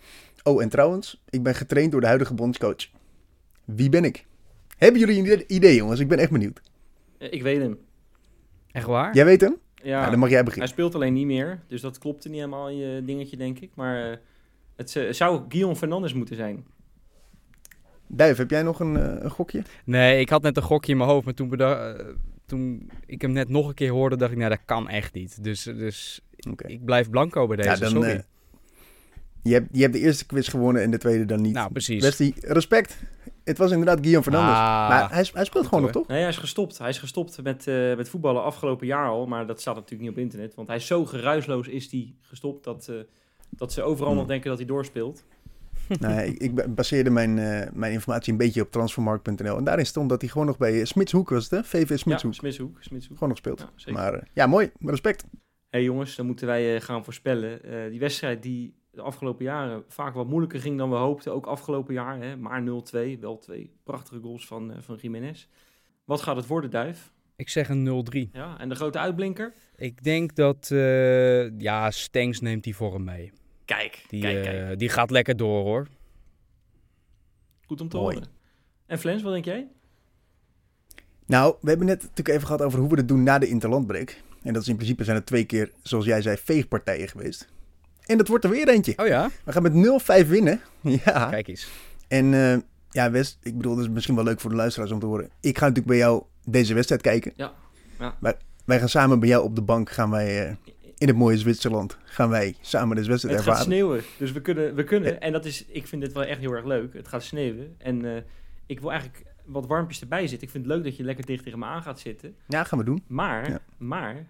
Oh, en trouwens, ik ben getraind door de huidige bondscoach. Wie ben ik? Hebben jullie een idee, jongens? Ik ben echt benieuwd. Ik weet hem. Echt waar? Jij weet hem? Ja, Nou, dan mag jij hij beginnen. speelt alleen niet meer. Dus dat klopte niet helemaal in je dingetje, denk ik. Maar het zou Guillaume Fernandes moeten zijn. Duif, heb jij nog een gokje? Nee, ik had net een gokje in mijn hoofd, maar toen ik hem net nog een keer hoorde, dacht ik, nou, dat kan echt niet. Dus Oké. ik blijf blanco bij deze, Ja, dan, sorry. je hebt de eerste quiz gewonnen en de tweede dan niet. Nou, precies. Westie, respect. Het was inderdaad Guillaume Fernandes. Ah. Maar hij speelt gewoon nog, hoor. toch? Nee, hij is gestopt. Hij is gestopt met voetballen afgelopen jaar al. Maar dat staat natuurlijk niet op internet. Want hij is zo geruisloos is die gestopt dat ze overal nog denken dat hij doorspeelt. Nee, ik baseerde mijn informatie een beetje op transfermarkt.nl. En daarin stond dat hij gewoon nog bij Smitshoek was het, hè? VV Smitshoek. Ja, Smitshoek. Gewoon nog speelt. Ja, zeker. Maar ja, mooi. Respect. Hey jongens, dan moeten wij gaan voorspellen. Die wedstrijd die de afgelopen jaren vaak wat moeilijker ging dan we hoopten. Ook afgelopen jaar, hè? Maar 0-2. Wel 2 prachtige goals van Jiménez. Wat gaat het worden, Duif? Ik zeg een 0-3. Ja, en de grote uitblinker? Ik denk dat, Stengs neemt die vorm mee. Kijk. Die gaat lekker door, hoor. Goed om te Mooi. horen. En Flens, wat denk jij? Nou, we hebben net natuurlijk even gehad over hoe we het doen na de interlandbreak. En dat is in principe zijn het 2 keer, zoals jij zei, veegpartijen geweest. En dat wordt er weer eentje. Oh ja? We gaan met 0-5 winnen. Ja. Kijk eens. En ja, Wes, ik bedoel, dat is misschien wel leuk voor de luisteraars om te horen. Ik ga natuurlijk bij jou deze wedstrijd kijken. Ja. Wij gaan samen bij jou op de bank, gaan wij in het mooie Zwitserland, gaan wij samen deze wedstrijd Het gaat ervaren. sneeuwen, dus we kunnen. En dat is, ik vind dit wel echt heel erg leuk. Het gaat sneeuwen. En ik wil eigenlijk wat warmpjes erbij zitten. Ik vind het leuk dat je lekker dicht tegen me aan gaat zitten. Ja, gaan we doen. Maar,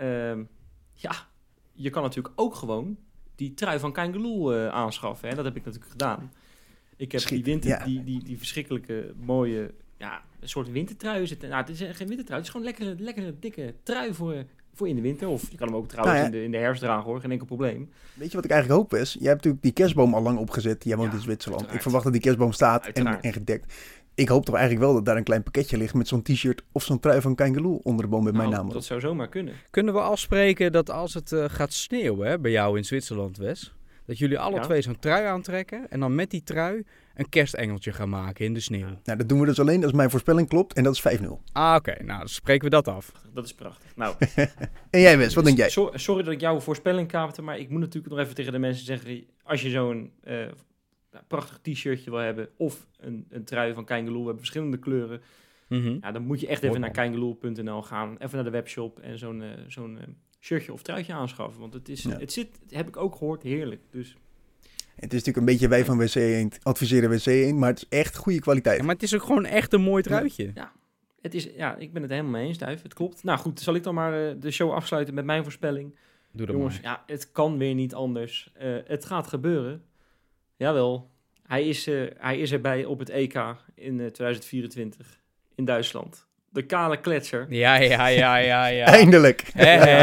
je kan natuurlijk ook gewoon die trui van Kangaloo aanschaffen. Hè? Dat heb ik natuurlijk gedaan. Ik heb die winter, ja. die verschrikkelijke mooie, ja, een soort wintertrui zitten. Nou, het is geen wintertrui, het is gewoon lekkere dikke trui voor in de winter. Of je kan hem ook trouwens Nou ja. in de herfst dragen, hoor. Geen enkel probleem. Weet je wat ik eigenlijk hoop, Wes? Jij hebt natuurlijk die kerstboom al lang opgezet. Jij woont Ja, in Zwitserland. uiteraard. Ik verwacht dat die kerstboom staat Uiteraard. en gedekt. Ik hoop toch eigenlijk wel dat daar een klein pakketje ligt met zo'n t-shirt of zo'n trui van Kangaloo onder de boom met mijn naam op. Dat zou zomaar kunnen. Kunnen we afspreken dat als het gaat sneeuwen, hè, bij jou in Zwitserland, Wes, dat jullie alle twee zo'n trui aantrekken en dan met die trui een kerstengeltje gaan maken in de sneeuw? Nou, dat doen we dus alleen als mijn voorspelling klopt en dat is 5-0. Ah, oké. Nou, dan spreken we dat af. Dat is prachtig. Nou, En jij, Wes, wat denk jij? Sorry dat ik jouw voorspelling kaapte, maar ik moet natuurlijk nog even tegen de mensen zeggen, als je zo'n prachtig t-shirtje wil hebben of een trui van Kangaloo, we hebben verschillende kleuren, ja, dan moet je echt even naar kangaloo.nl gaan, even naar de webshop en zo'n shirtje of truitje aanschaffen, want het zit, heb ik ook gehoord, heerlijk. Dus Het is natuurlijk een beetje wij van WC Eend adviseren WC Eend, maar het is echt goede kwaliteit. Ja, maar het is ook gewoon echt een mooi truitje. ja, ik ben het helemaal mee eens, Duif. Het klopt. Nou goed, zal ik dan maar de show afsluiten met mijn voorspelling. Doe dat Jongens, maar. ja, het kan weer niet anders. Het gaat gebeuren. Jawel, hij is erbij op het EK in 2024 in Duitsland. De kale kletser. Ja. Eindelijk.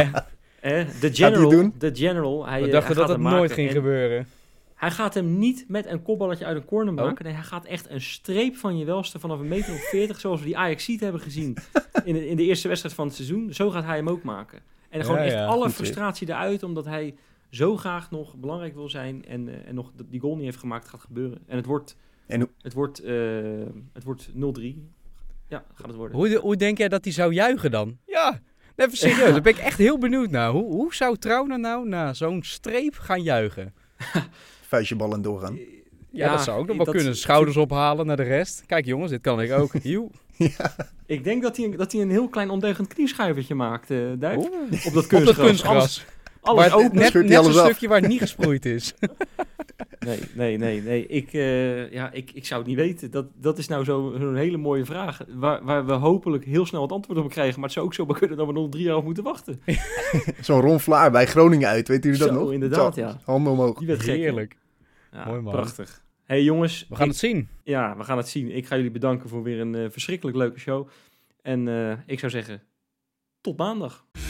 De general. doen? De general. We dachten dat het nooit ging gebeuren. Hij gaat hem niet met een kopballetje uit een corner maken. Nee, hij gaat echt een streep van je welste vanaf 1,40 meter, zoals we die Ajaxiet hebben gezien in de eerste wedstrijd van het seizoen. Zo gaat hij hem ook maken. En gewoon echt alle goed, frustratie eruit, omdat hij zo graag nog belangrijk wil zijn en nog die goal niet heeft gemaakt, gaat gebeuren. En het wordt 0-3. Ja, gaat het worden. Hoe denk jij dat hij zou juichen dan? Ja, even serieus. Daar ben ik echt heel benieuwd naar. Hoe zou Trauner nou na zo'n streep gaan juichen? Vuistje bal en doorgaan. Ja, dat zou ook nog wel kunnen. Schouders ophalen naar de rest. Kijk jongens, dit kan ik ook. Ik denk dat hij een heel klein ondeugend knieschuivertje maakt, Duif. Oeh. Op dat Op dat kunstgras. kunstgras. Alles Maar open. net scheurt hij een alles af. stukje waar het niet gesproeid is. Nee. Ik zou het niet weten. Dat is nou zo'n hele mooie vraag. Waar we hopelijk heel snel het antwoord op krijgen. Maar het zou ook zo maar kunnen dat we nog 3 jaar moeten wachten. Zo'n Ron Vlaar bij Groningen uit, weet jullie dat Zo, nog? inderdaad, Zo, ja. Handen omhoog. Die werd gek. Heerlijk. Ja, Mooi, man. prachtig. Hey jongens. We gaan het zien. Ja, we gaan het zien. Ik ga jullie bedanken voor weer een verschrikkelijk leuke show. En ik zou zeggen, tot maandag.